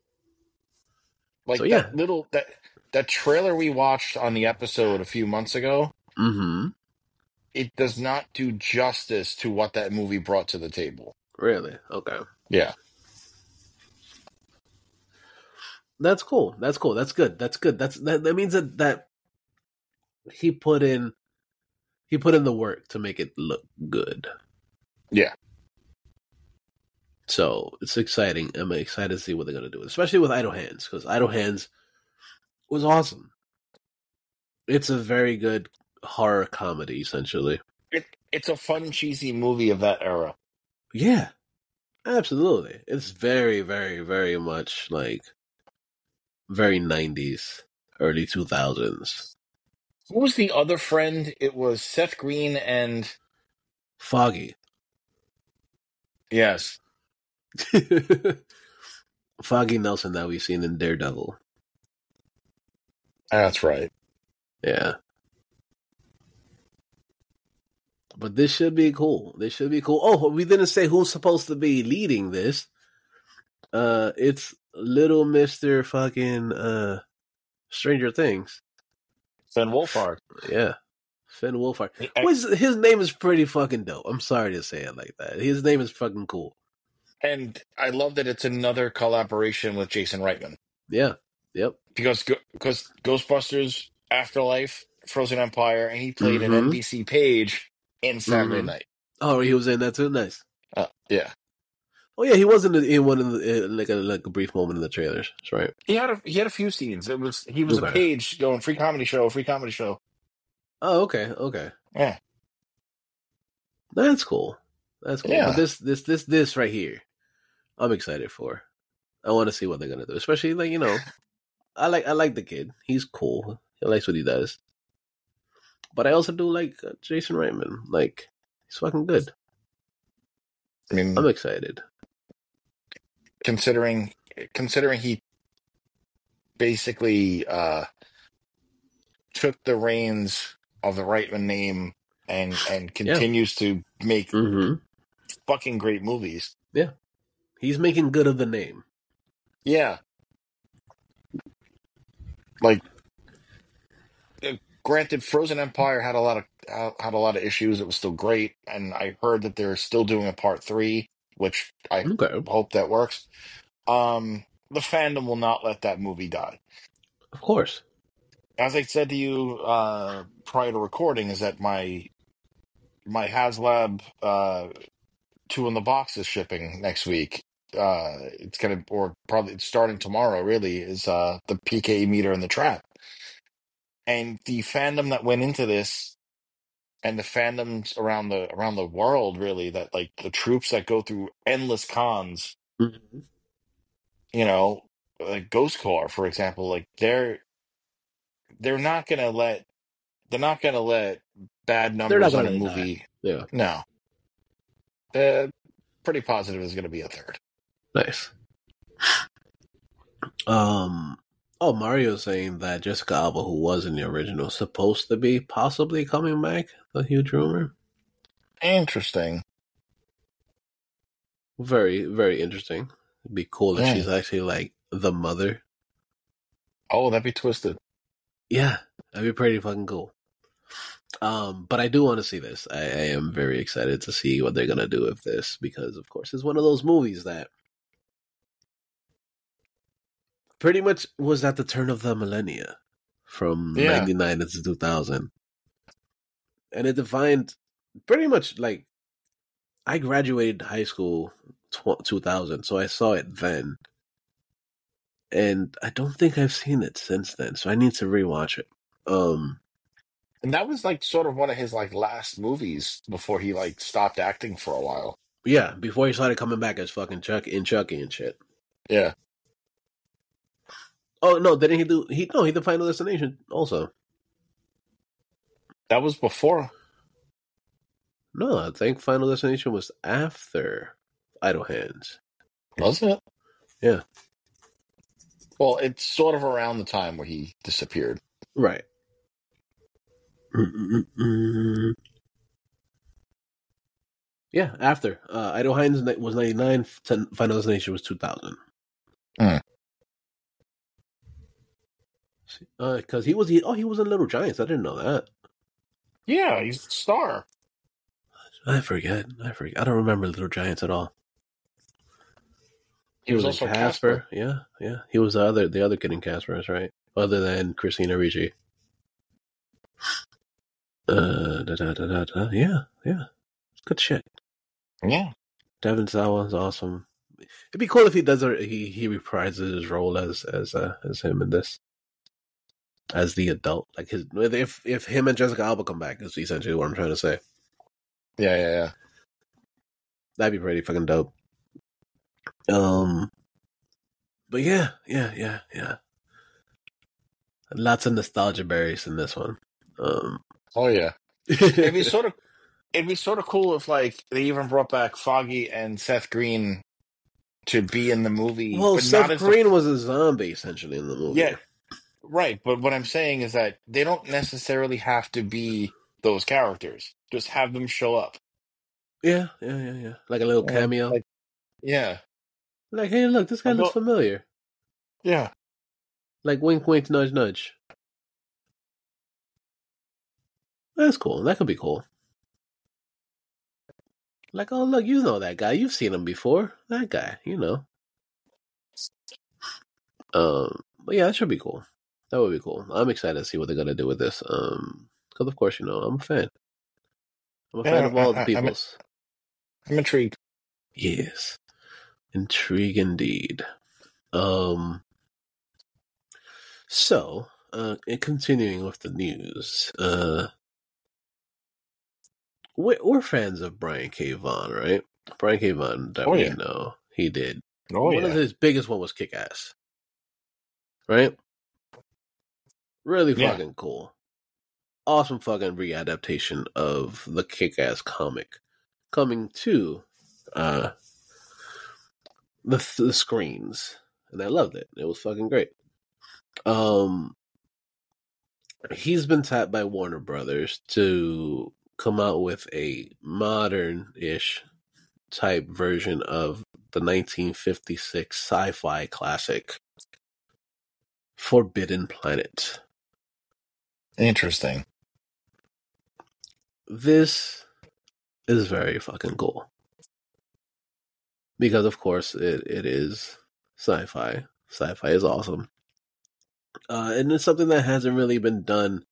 So Like yeah. that little that that trailer we watched on the episode a few months ago, Mm-hmm. it does not do justice to what that movie brought to the table. Really? Okay. Yeah. That's cool. That's cool. That's good. That's good. That's that, that means that that he put in he put in the work to make it look good. Yeah. So it's exciting. I'm excited to see what they're gonna do, especially with Idle Hands, because Idle Hands was awesome. It's a very good horror comedy, essentially. It it's a fun, cheesy movie of that era. Yeah, absolutely. It's very, very, very much like very nineties, early two thousands. Who was the other friend? It was Seth Green and Foggy. yes. Foggy Nelson that we've seen in Daredevil. That's right. Yeah. But this should be cool. This should be cool. Oh, we didn't say who's supposed to be leading this. Uh, it's little Mister fucking uh, Stranger Things. Finn Wolfhard. Yeah, Finn Wolfhard. I- Which his name is pretty fucking dope. I'm sorry to say it like that. His name is fucking cool. And I love that it's another collaboration with Jason Reitman. Yeah. Yep. Because because Ghostbusters Afterlife, Frozen Empire, and he played Mhm. an N B C page in Saturday Mhm. Night. Oh, he was in that too. Nice. Uh, yeah. Oh yeah, he was in, the, in one of the in like a like a brief moment in the trailers. That's right. He had a he had a few scenes. It was he was a Okay. page going free comedy show, free comedy show. Oh, okay, okay. Yeah. That's cool. That's cool. Yeah. But this this this this right here, I'm excited for. I want to see what they're gonna do. Especially like, you know, I like I like the kid. He's cool. He likes what he does. But I also do like uh, Jason Reitman. Like, he's fucking good. I mean, I'm excited. considering considering he basically uh, took the reins of the Reitman name and and continues to make Mm-hmm. fucking great movies. Yeah. He's making good of the name. Yeah. Like, uh, granted, Frozen Empire had a lot of uh, had a lot of issues. It was still great, and I heard that they're still doing a part three, which I Okay. hope that works. Um, the fandom will not let that movie die. Of course. As I said to you uh, prior to recording, is that my my HasLab uh, two in the box is shipping next week. Uh, it's gonna, or probably it's starting tomorrow. Really, is uh, the P K E meter and the trap, and the fandom that went into this, and the fandoms around the around the world, really, that like the troops that go through endless cons. Mm-hmm. You know, like Ghost Corps, for example, like they're they're not gonna let they're not gonna let bad They're not numbers gonna on a let it die. movie. Yeah. No, uh, pretty positive it's gonna be a third. Nice. Um. Oh, Mario's saying that Jessica Alba, who was in the original, is supposed to be possibly coming back. A huge rumor. Interesting. Very, very interesting. It'd be cool if Yeah. she's actually like the mother. Oh, that'd be twisted. Yeah, that'd be pretty fucking cool. Um, but I do want to see this. I, I am very excited to see what they're gonna do with this because, of course, it's one of those movies that pretty much was at the turn of the millennia, from Yeah. ninety-nine to two thousand, and it defined pretty much like I graduated high school two thousand, so I saw it then. And I don't think I've seen it since then, so I need to rewatch it. Um, And that was like sort of one of his like last movies before he like stopped acting for a while. yeah, before he started coming back as fucking Chuck in Chucky and shit. Yeah. Oh no, didn't he do? He no, he did Final Destination also. That was before. No, I think Final Destination was after Idle Hands. Was it? Yeah. Well, it's sort of around the time where he disappeared. Right. Mm-mm-mm. Yeah, after. Uh, Idle Hands was ninety-nine, Final Destination was two thousand. Mm. Because uh, he was, he, oh, he was in Little Giants. I didn't know that. Yeah, he's the star. I forget. I forget. I don't remember Little Giants at all. He, he was, was also Casper. Casper. Yeah, yeah. He was the other, the other kid in Casper, that's right. Other than Christina Ricci. Uh, da, da, da, da, da. Yeah, yeah. It's good shit. Yeah. Devon Sawa's awesome. It'd be cool if he does. A, he he reprises his role as as uh, as him in this, as the adult. Like his if if him and Jessica Alba come back is essentially what I'm trying to say. Yeah, yeah, yeah. That'd be pretty fucking dope. Um, but yeah, yeah, yeah, yeah. Lots of nostalgia berries in this one. Um, oh yeah. It'd be sort of it'd be sort of cool if like they even brought back Foggy and Seth Green to be in the movie. Well, but Seth not Green the... was a zombie essentially in the movie. Yeah, right. But what I'm saying is that they don't necessarily have to be those characters. Just have them show up. Yeah, yeah, yeah, yeah. Like a little yeah, cameo. Like, yeah. Like, hey, look, this guy looks familiar. Yeah. Like, wink, wink, nudge, nudge. That's cool. That could be cool. Like, oh, look, you know that guy. You've seen him before. That guy, you know. Um, but yeah, that should be cool. That would be cool. I'm excited to see what they're gonna do with this. Um, because of course, you know, I'm a fan. I'm a yeah, fan of all I, the peoples. I'm, I'm intrigued. Yes, intrigue indeed. Um, so, uh, and continuing with the news, uh, we're, we're fans of Brian K. Vaughan, right? Brian K. Vaughan that oh, we yeah. know he did. Oh, one yeah. of his biggest one was Kick Ass. Right? Really Yeah. fucking cool. Awesome fucking readaptation of the Kick Ass comic coming to uh the the screens. And I loved it. It was fucking great. Um he's been tapped by Warner Brothers to come out with a modern-ish type version of the nineteen fifty-six sci-fi classic Forbidden Planet. Interesting. This is very fucking cool. Because, of course, it, it is sci-fi. Sci-fi is awesome. Uh, and it's something that hasn't really been done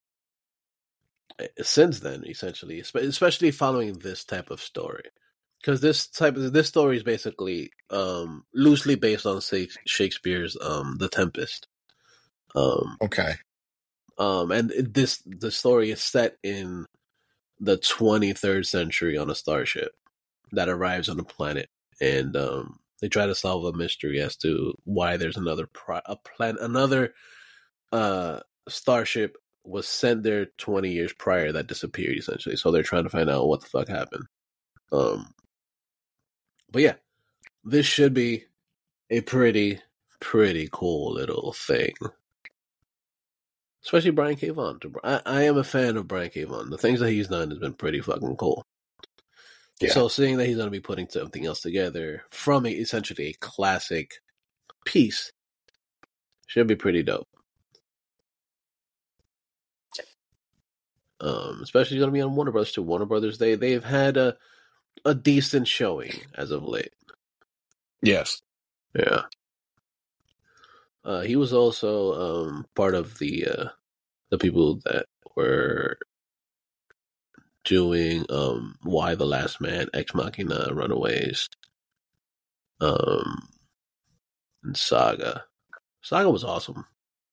since then, essentially. Especially following this type of story. Because this type of, this story is basically um, loosely based on Shakespeare's um, The Tempest. Um, okay. Um, and it, this the story is set in the twenty-third century on a starship that arrives on a planet, and um, they try to solve a mystery as to why there's another pri- a plan another uh, starship was sent there twenty years prior that disappeared essentially. So they're trying to find out what the fuck happened. Um, but yeah, this should be a pretty pretty cool little thing. Especially Brian K. Vaughan. I, I am a fan of Brian K. Vaughan. The things that he's done has been pretty fucking cool. Yeah. So seeing that he's going to be putting something else together from a, essentially a classic piece should be pretty dope. Um, especially going to be on Warner Brothers too. Warner Brothers, they they've had a a decent showing as of late. Yes. Yeah. Uh, he was also um, part of the uh, the people that were doing um, Y the Last Man, Ex Machina, Runaways. Um, and Saga. Saga was awesome.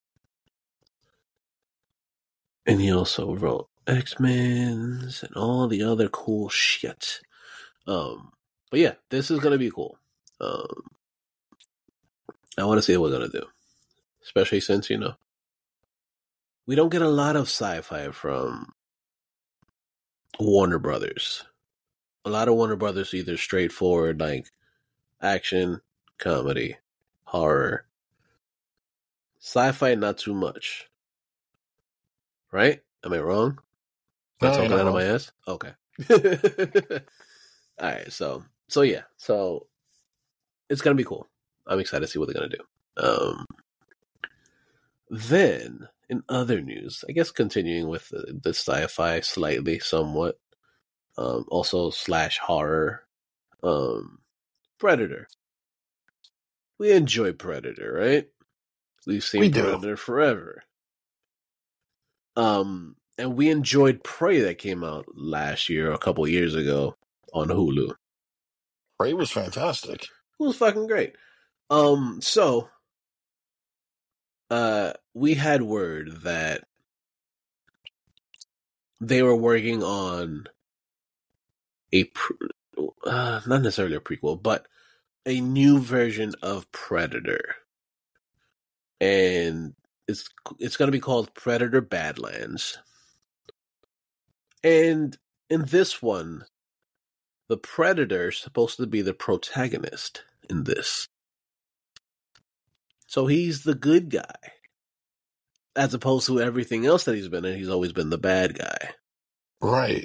And he also wrote X-Men's and all the other cool shit. Um, but yeah, this is gonna be cool. Um, I want to see what we're gonna do, especially since you know we don't get a lot of sci-fi from Warner Brothers. A lot of Warner Brothers either straightforward like action, comedy, horror, sci-fi. Not too much, right? Am I wrong? Am I No, you're talking not out of wrong. my ass? Okay. All right, so so yeah, so it's gonna be cool. I'm excited to see what they're gonna do. Um, then in other news, I guess continuing with the, the sci-fi slightly, somewhat, um, also slash horror, um, Predator. We enjoy Predator, right? We've We seen do. Predator forever. Um, and we enjoyed Prey that came out last year, a couple years ago on Hulu. Prey was fantastic. It was fucking great. Um, so uh, we had word that they were working on a pre- uh, not necessarily a prequel, but a new version of Predator, and it's it's going to be called Predator Badlands. And in this one, the Predator is supposed to be the protagonist in this, so he's the good guy, as opposed to everything else that he's been in. He's always been the bad guy. Right.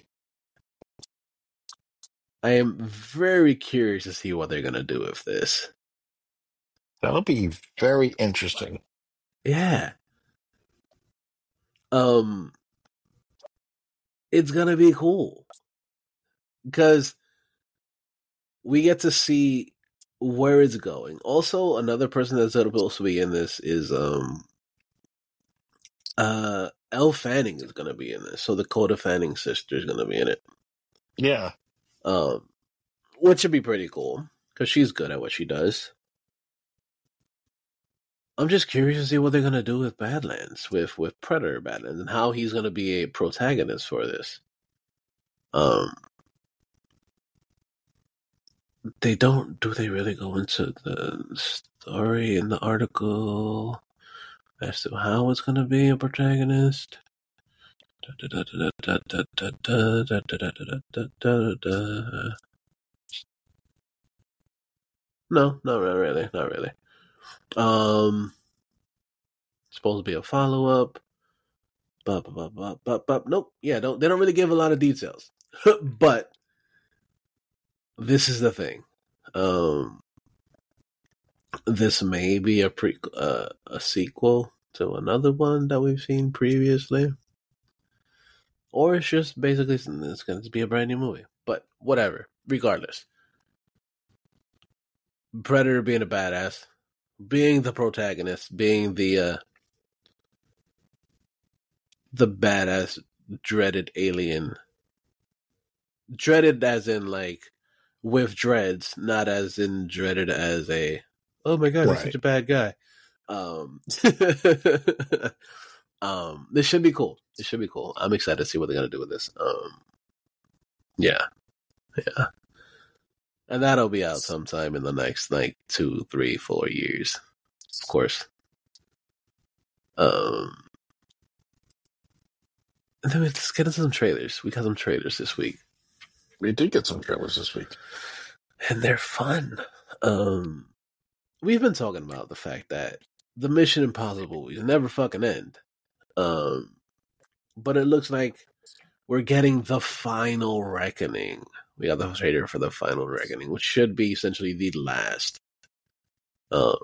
I am very curious to see what they're going to do with this. That'll be very interesting. Yeah. Um, it's going to be cool because we get to see where it's going. Also, another person that's supposed to be in this is um uh Elle Fanning is going to be in this. So the Dakota Fanning sister is going to be in it. Yeah. Um, which would be pretty cool because she's good at what she does. I'm just curious to see what they're gonna do with Badlands, with with Predator Badlands, and how he's gonna be a protagonist for this. Um, they don't. Do they really go into the story in the article as to how it's gonna be a protagonist? No, not really, not really. Um, supposed to be a follow up. But, but, but, but, but, nope. Yeah, don't they don't really give a lot of details. But this is the thing. Um, this may be a pre uh, a sequel to another one that we've seen previously, or it's just basically it's going to be a brand new movie. But whatever. Regardless, Predator being a badass, being the protagonist, being the uh, the badass dreaded alien. Dreaded as in like with dreads, not as in dreaded as a oh my god, he's Right. such a bad guy. Um, um, this should be cool. This should be cool. I'm excited to see what they're gonna do with this. Um, yeah, yeah, and that'll be out sometime in the next like two, three, four years, of course. Um, and then let's get into some trailers. We got some trailers this week. We did get some trailers this week. And they're fun. Um, we've been talking about the fact that the Mission Impossible movies never fucking end. Um, but it looks like we're getting the final reckoning. We got the trailer for the final reckoning, which should be essentially the last um,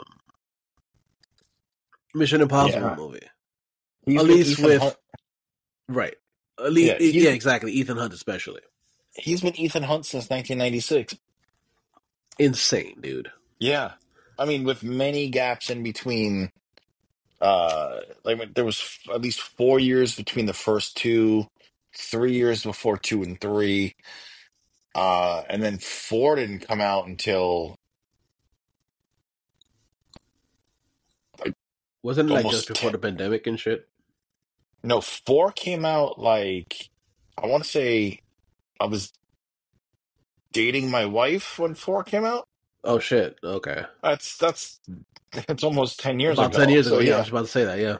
Mission Impossible Yeah. movie. He's At been least Ethan with Hunt- right. At least, Yeah, yeah, he's- exactly. Ethan Hunt, especially. He's been Ethan Hunt since nineteen ninety-six. Insane, dude. Yeah. I mean, with many gaps in between. Uh, like there was f- at least four years between the first two, three years before two and three, uh, and then four didn't come out until Wasn't it like just almost before ten. the pandemic and shit? No, four came out like I want to say I was dating my wife when four came out. Oh shit. Okay. That's that's it's almost ten years About ten ago. years So ago. Yeah, I was yeah, about to say that. Yeah.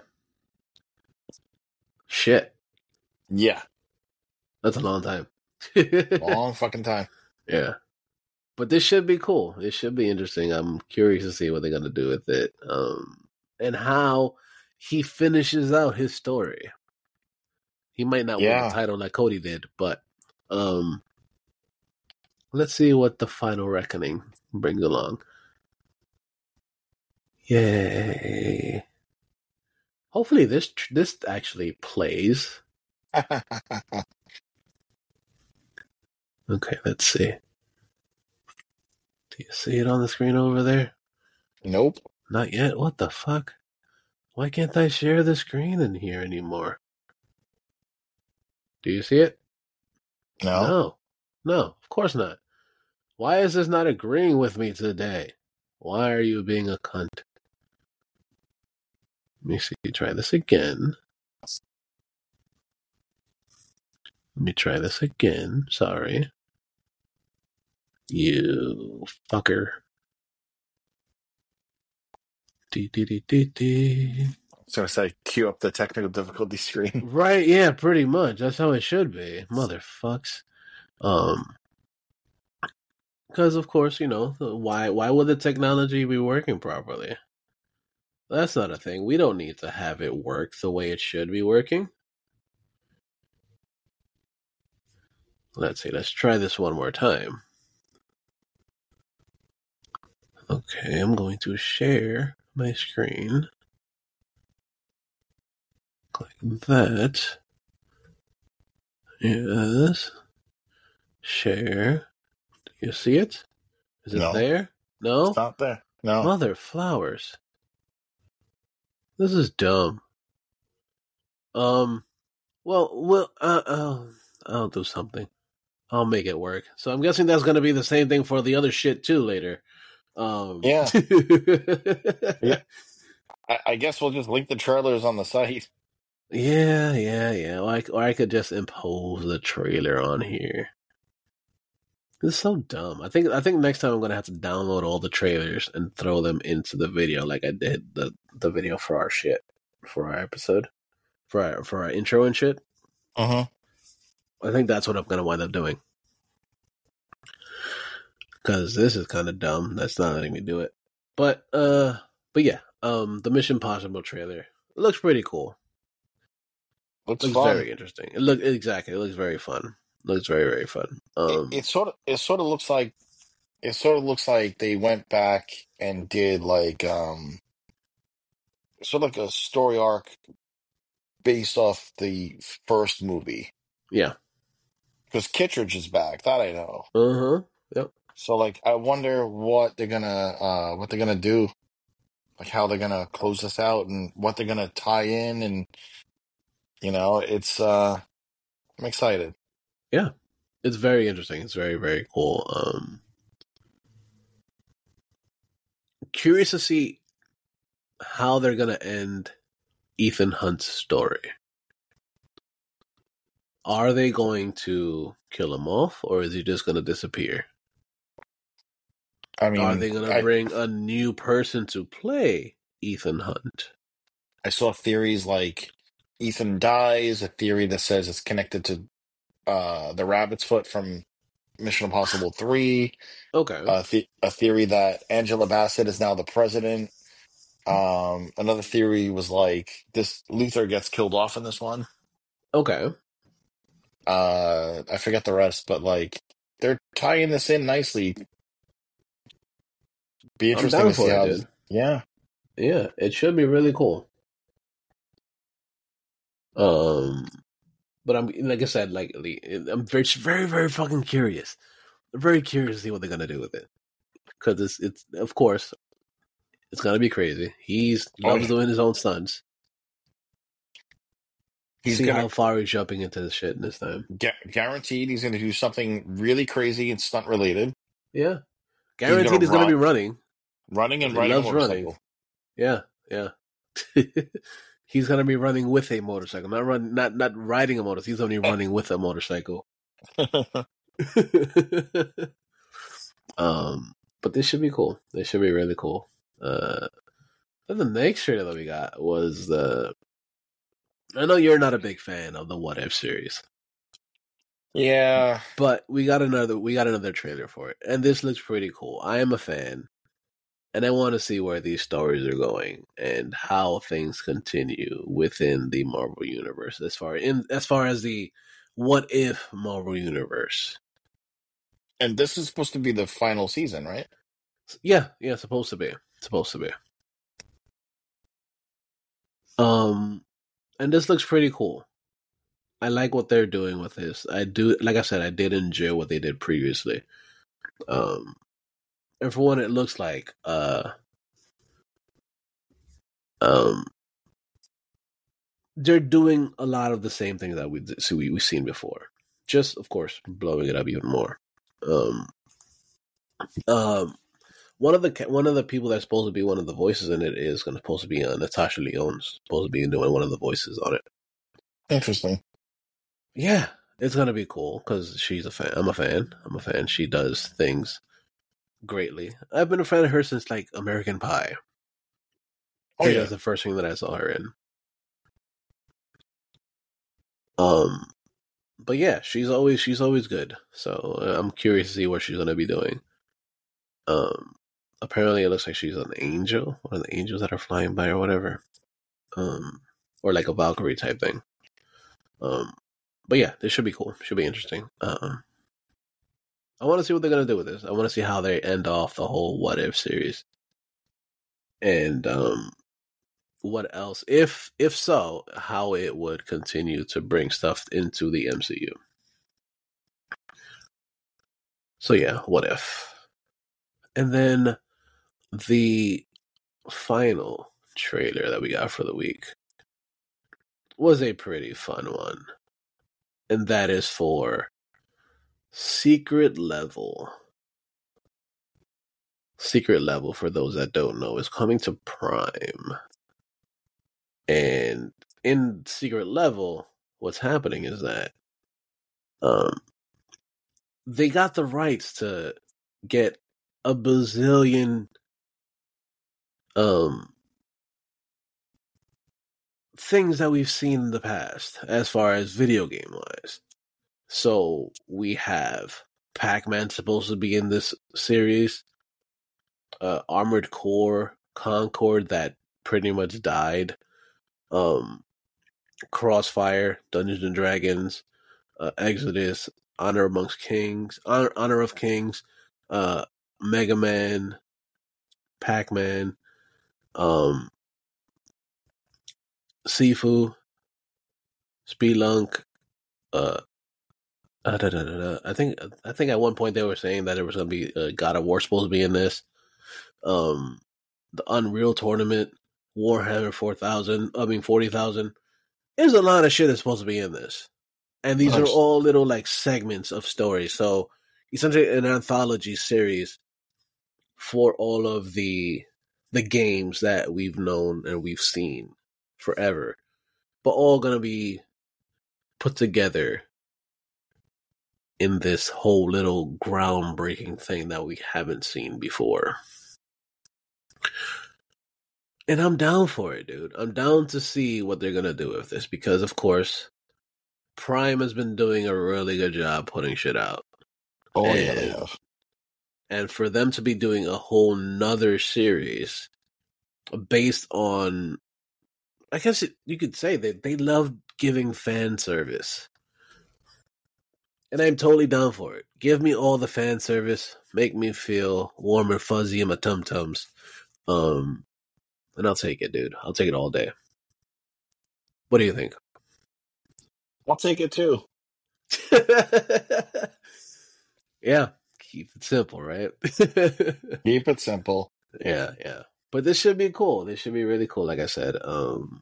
Shit. yeah, That's a long time. long fucking time. Yeah. But this should be cool. It should be interesting. I'm curious to see what they're gonna do with it. Um and how he finishes out his story. He might not win the Yeah, title like Cody did, but um let's see what the final reckoning brings along. Yay. Hopefully this this actually plays. Okay, let's see. Do you see it on the screen over there? nope. Not yet. What the fuck? Why can't I share the screen in here anymore? Do you see it? No, No. No, of course not. Why is this not agreeing with me today? Why are you being a cunt? Let me see. Try this again. Let me try this again. Sorry. You fucker. Dee, dee, dee, dee, dee. I was gonna say cue up the technical difficulty screen. Right, yeah, pretty much. That's how it should be. Motherfucks. Um, because of course, you know, why why would the technology be working properly? That's not a thing. We don't need to have it work the way it should be working. Let's see, let's try this one more time. Okay, I'm going to share my screen. Click that. Yes. Share. Do you see it? Is it No, there? No? it's not there. No. Mother flowers. This is dumb. Um, well, well, uh, uh, I'll do something. I'll make it work. So I'm guessing that's going to be the same thing for the other shit too later. Um, Yeah. Yeah. I, I guess we'll just link the trailers on the site. yeah, yeah, yeah. Or I, or I could just impose the trailer on here. This is so dumb. I think I think next time I'm gonna have to download all the trailers and throw them into the video, like I did the the video for our shit, for our episode, for our for our intro and shit. Uh huh. I think that's what I'm gonna wind up doing. Because this is kind of dumb. That's not letting me do it. But uh, but yeah, um, the Mission Possible trailer, it looks pretty cool. Looks It looks fun. very interesting. It look exactly. It looks very fun. It looks very very fun. Um, It, it sort of it sort of looks like it sort of looks like they went back and did like um sort of like a story arc based off the first movie yeah. because Kittredge is back. That I know. Uh huh. Yep. So like I wonder what they're gonna uh what they're gonna do, like how they're gonna close this out and what they're gonna tie in, and you know it's uh I'm excited. Yeah. It's very interesting. It's very very cool. Um, curious to see how they're gonna end Ethan Hunt's story. Are they going to kill him off, or is he just gonna disappear? I Are they mean, gonna I bring a new person to play Ethan Hunt? I saw theories like Ethan dies, a theory that says it's connected to uh the Rabbit's Foot from Mission Impossible three, Okay. a, th- a theory that Angela Bassett is now the president. Um, another theory was like this Luther gets killed off in this one. Okay. Uh, I forget the rest, but like they're tying this in nicely. Be I'm interesting down to see for it, how this. dude. Yeah, Yeah, it should be really cool. Um, but I'm like I said, like I'm very, very, very fucking curious. I'm very curious to see what they're gonna do with it because it's, it's of course, it's gonna be crazy. He's oh loves yeah, doing his own stunts. he's See gonna how far he's jumping into this shit this time. gu- guaranteed he's gonna do something really crazy and stunt related. Yeah, He's gonna guaranteed he's gonna be run, running running because and he riding a loves running. motorcycle. Yeah, yeah. He's gonna be running with a motorcycle, not run, not not riding a motorcycle. He's gonna be running with a motorcycle. um, but this should be cool. This should be really cool. Uh, the next trailer that we got was the. I know you're not a big fan of the What If series. Yeah, but we got another. We got another trailer for it, and this looks pretty cool. I am a fan. And I want to see where these stories are going and how things continue within the Marvel universe, as far in as far as the What If Marvel universe. and this is supposed to be the final season, right? Yeah, yeah, supposed to be, supposed to be. Um, and this looks pretty cool. I like what they're doing with this. I do, like I said, I did enjoy what they did previously. Um, and for what it looks like, uh, um. they're doing a lot of the same things that we so we, we've seen before. Just, of course, blowing it up even more. Um, um, one of the one of the people that's supposed to be one of the voices in it is going to supposed to be uh, Natasha Lyonne's supposed to be doing one of the voices on it. Interesting. Yeah, it's going to be cool because she's a fan. I'm a fan. I'm a fan. She does things greatly. I've been a fan of her since like American Pie. Oh I think yeah, that's the first thing that I saw her in. Um, but yeah, she's always she's always good. So uh, I'm curious to see what she's gonna be doing. Um, apparently it looks like she's an angel, one of the angels that are flying by or whatever. Um, or like a Valkyrie type thing. Um, but yeah, this should be cool. Should be interesting. Um, I want to see what they're gonna do with this. I want to see how they end off the whole What If series. And um, what else? If if so, how it would continue to bring stuff into the M C U. So yeah, What If? And then the final trailer that we got for the week was a pretty fun one. And that is for Secret Level. Secret Level, for those that don't know, is coming to Prime. And in Secret Level, what's happening is that um, they got the rights to get a bazillion um, things that we've seen in the past, as far as video game wise. So we have Pac-Man supposed to be in this series, uh, Armored Core, Concord that pretty much died, um, Crossfire, Dungeons and Dragons, uh, Exodus, Honor Amongst Kings, Honor, Honor of Kings, uh, Mega Man, Pac-Man, um, Sifu, Spelunk, uh, uh, da, da, da, da. I think I think at one point they were saying that it was going to be uh, God of War supposed to be in this. Um, the Unreal Tournament, Warhammer four thousand, I mean forty thousand. There's a lot of shit that's supposed to be in this. And these are all little like segments of stories. So essentially an anthology series for all of the the games that we've known and we've seen forever. But all gonna be put together in this whole little groundbreaking thing that we haven't seen before. And I'm down for it, dude. I'm down to see what they're gonna do with this because, of course, Prime has been doing a really good job putting shit out. Oh and, yeah, they have. And for them to be doing a whole nother series based on, I guess it, you could say that they love giving fan service. And I'm totally down for it. Give me all the fan service. Make me feel warm and fuzzy in my tum-tums. Um, and I'll take it, dude. I'll take it all day. What do you think? I'll take it too. Yeah. Keep it simple, right? Keep it simple. Yeah, yeah. But this should be cool. This should be really cool, like I said. Um,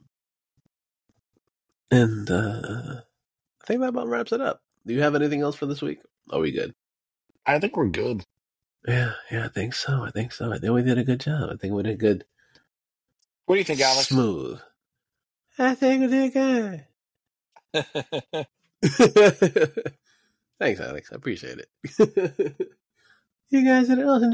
and uh, I think that about wraps it up. Do you have anything else for this week? Are we good? I think we're good. Yeah, yeah, I think so. I think so. I think we did a good job. I think we did good. What do you think, Alex? Smooth. I think it's good. Thanks, Alex. I appreciate it. You guys did an awesome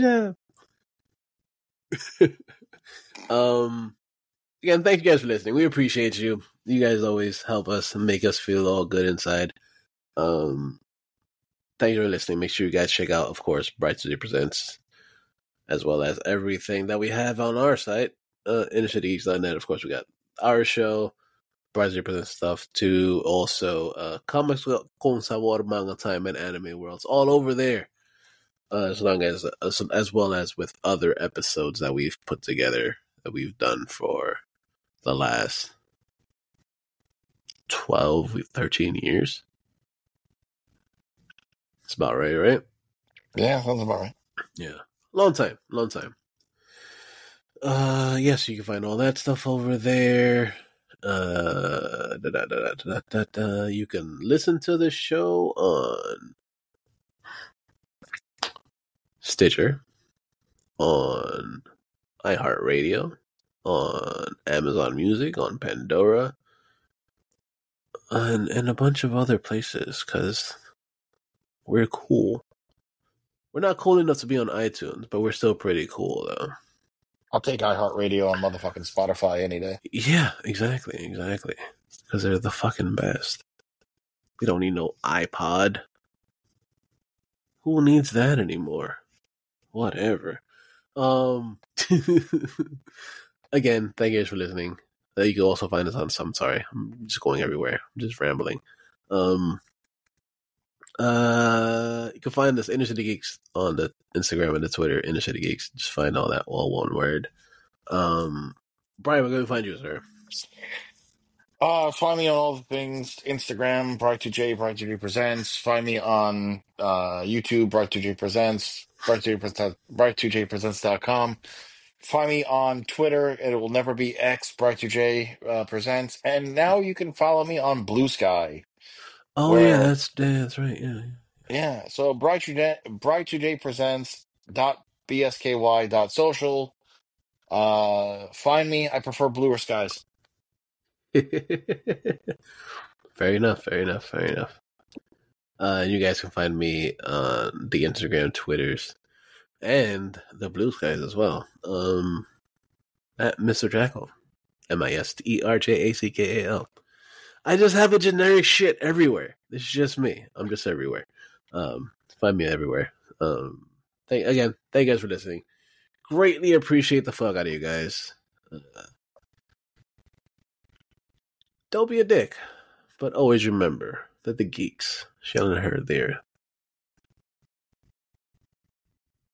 job. um, again, thank you guys for listening. We appreciate you. You guys always help us and make us feel all good inside. Um, thank you for listening. Make sure you guys check out, of course, Bright City Presents, as well as everything that we have on our site, uh, inner city geeks dot net. Of course, we got our show, Bright City Presents stuff, to also uh, Comics con Sabor, Manga Time, and Anime Worlds, all over there. Uh, as long as, as as well as with other episodes that we've put together that we've done for the last twelve, thirteen years. It's about right, right? Yeah, sounds about right. Yeah. Long time, long time. Uh, yes, you can find all that stuff over there. Uh, da, da, da, da, da, da. You can listen to the show on Stitcher, on iHeartRadio, on Amazon Music, on Pandora, and, and a bunch of other places, because we're cool. We're not cool enough to be on iTunes, but we're still pretty cool, though. I'll take iHeartRadio on motherfucking Spotify any day. Yeah, exactly, exactly. Because they're the fucking best. We don't need no iPod. Who needs that anymore? Whatever. Um. Again, thank you guys for listening. Uh, you can also find us on some. Sorry, I'm just going everywhere. I'm just rambling. Um. Uh, you can find us Inner City Geeks on the Instagram and the Twitter. Inner City Geeks. Just find all that all one word. Um, Brian, we're going to find you, sir. Uh, find me on all the things: Instagram, Bright two J, Bright two J Presents. Find me on uh YouTube, Bright two J Presents, Bright two J Presents, Bright two J Presents dot com. Find me on Twitter. It will never be X. Bright two J uh, Presents, and now you can follow me on Blue Sky. Oh where, yeah, that's that's right. Yeah. Yeah. So Bright two J, Bright two J Presents dot bsky dot social. Uh, find me. I prefer bluer skies. Fair enough, fair enough, fair enough. Uh, and you guys can find me on the Instagram, Twitters, and the Blue Skies as well. Um, at Mister Jackal, M I S T E R J A C K A L. I just have a generic shit everywhere. It's just me. I'm just everywhere. Um, find me everywhere. Um, thank, again, thank you guys for listening. Greatly appreciate the fuck out of you guys. Uh, don't be a dick, but always remember that the geeks shall inherit their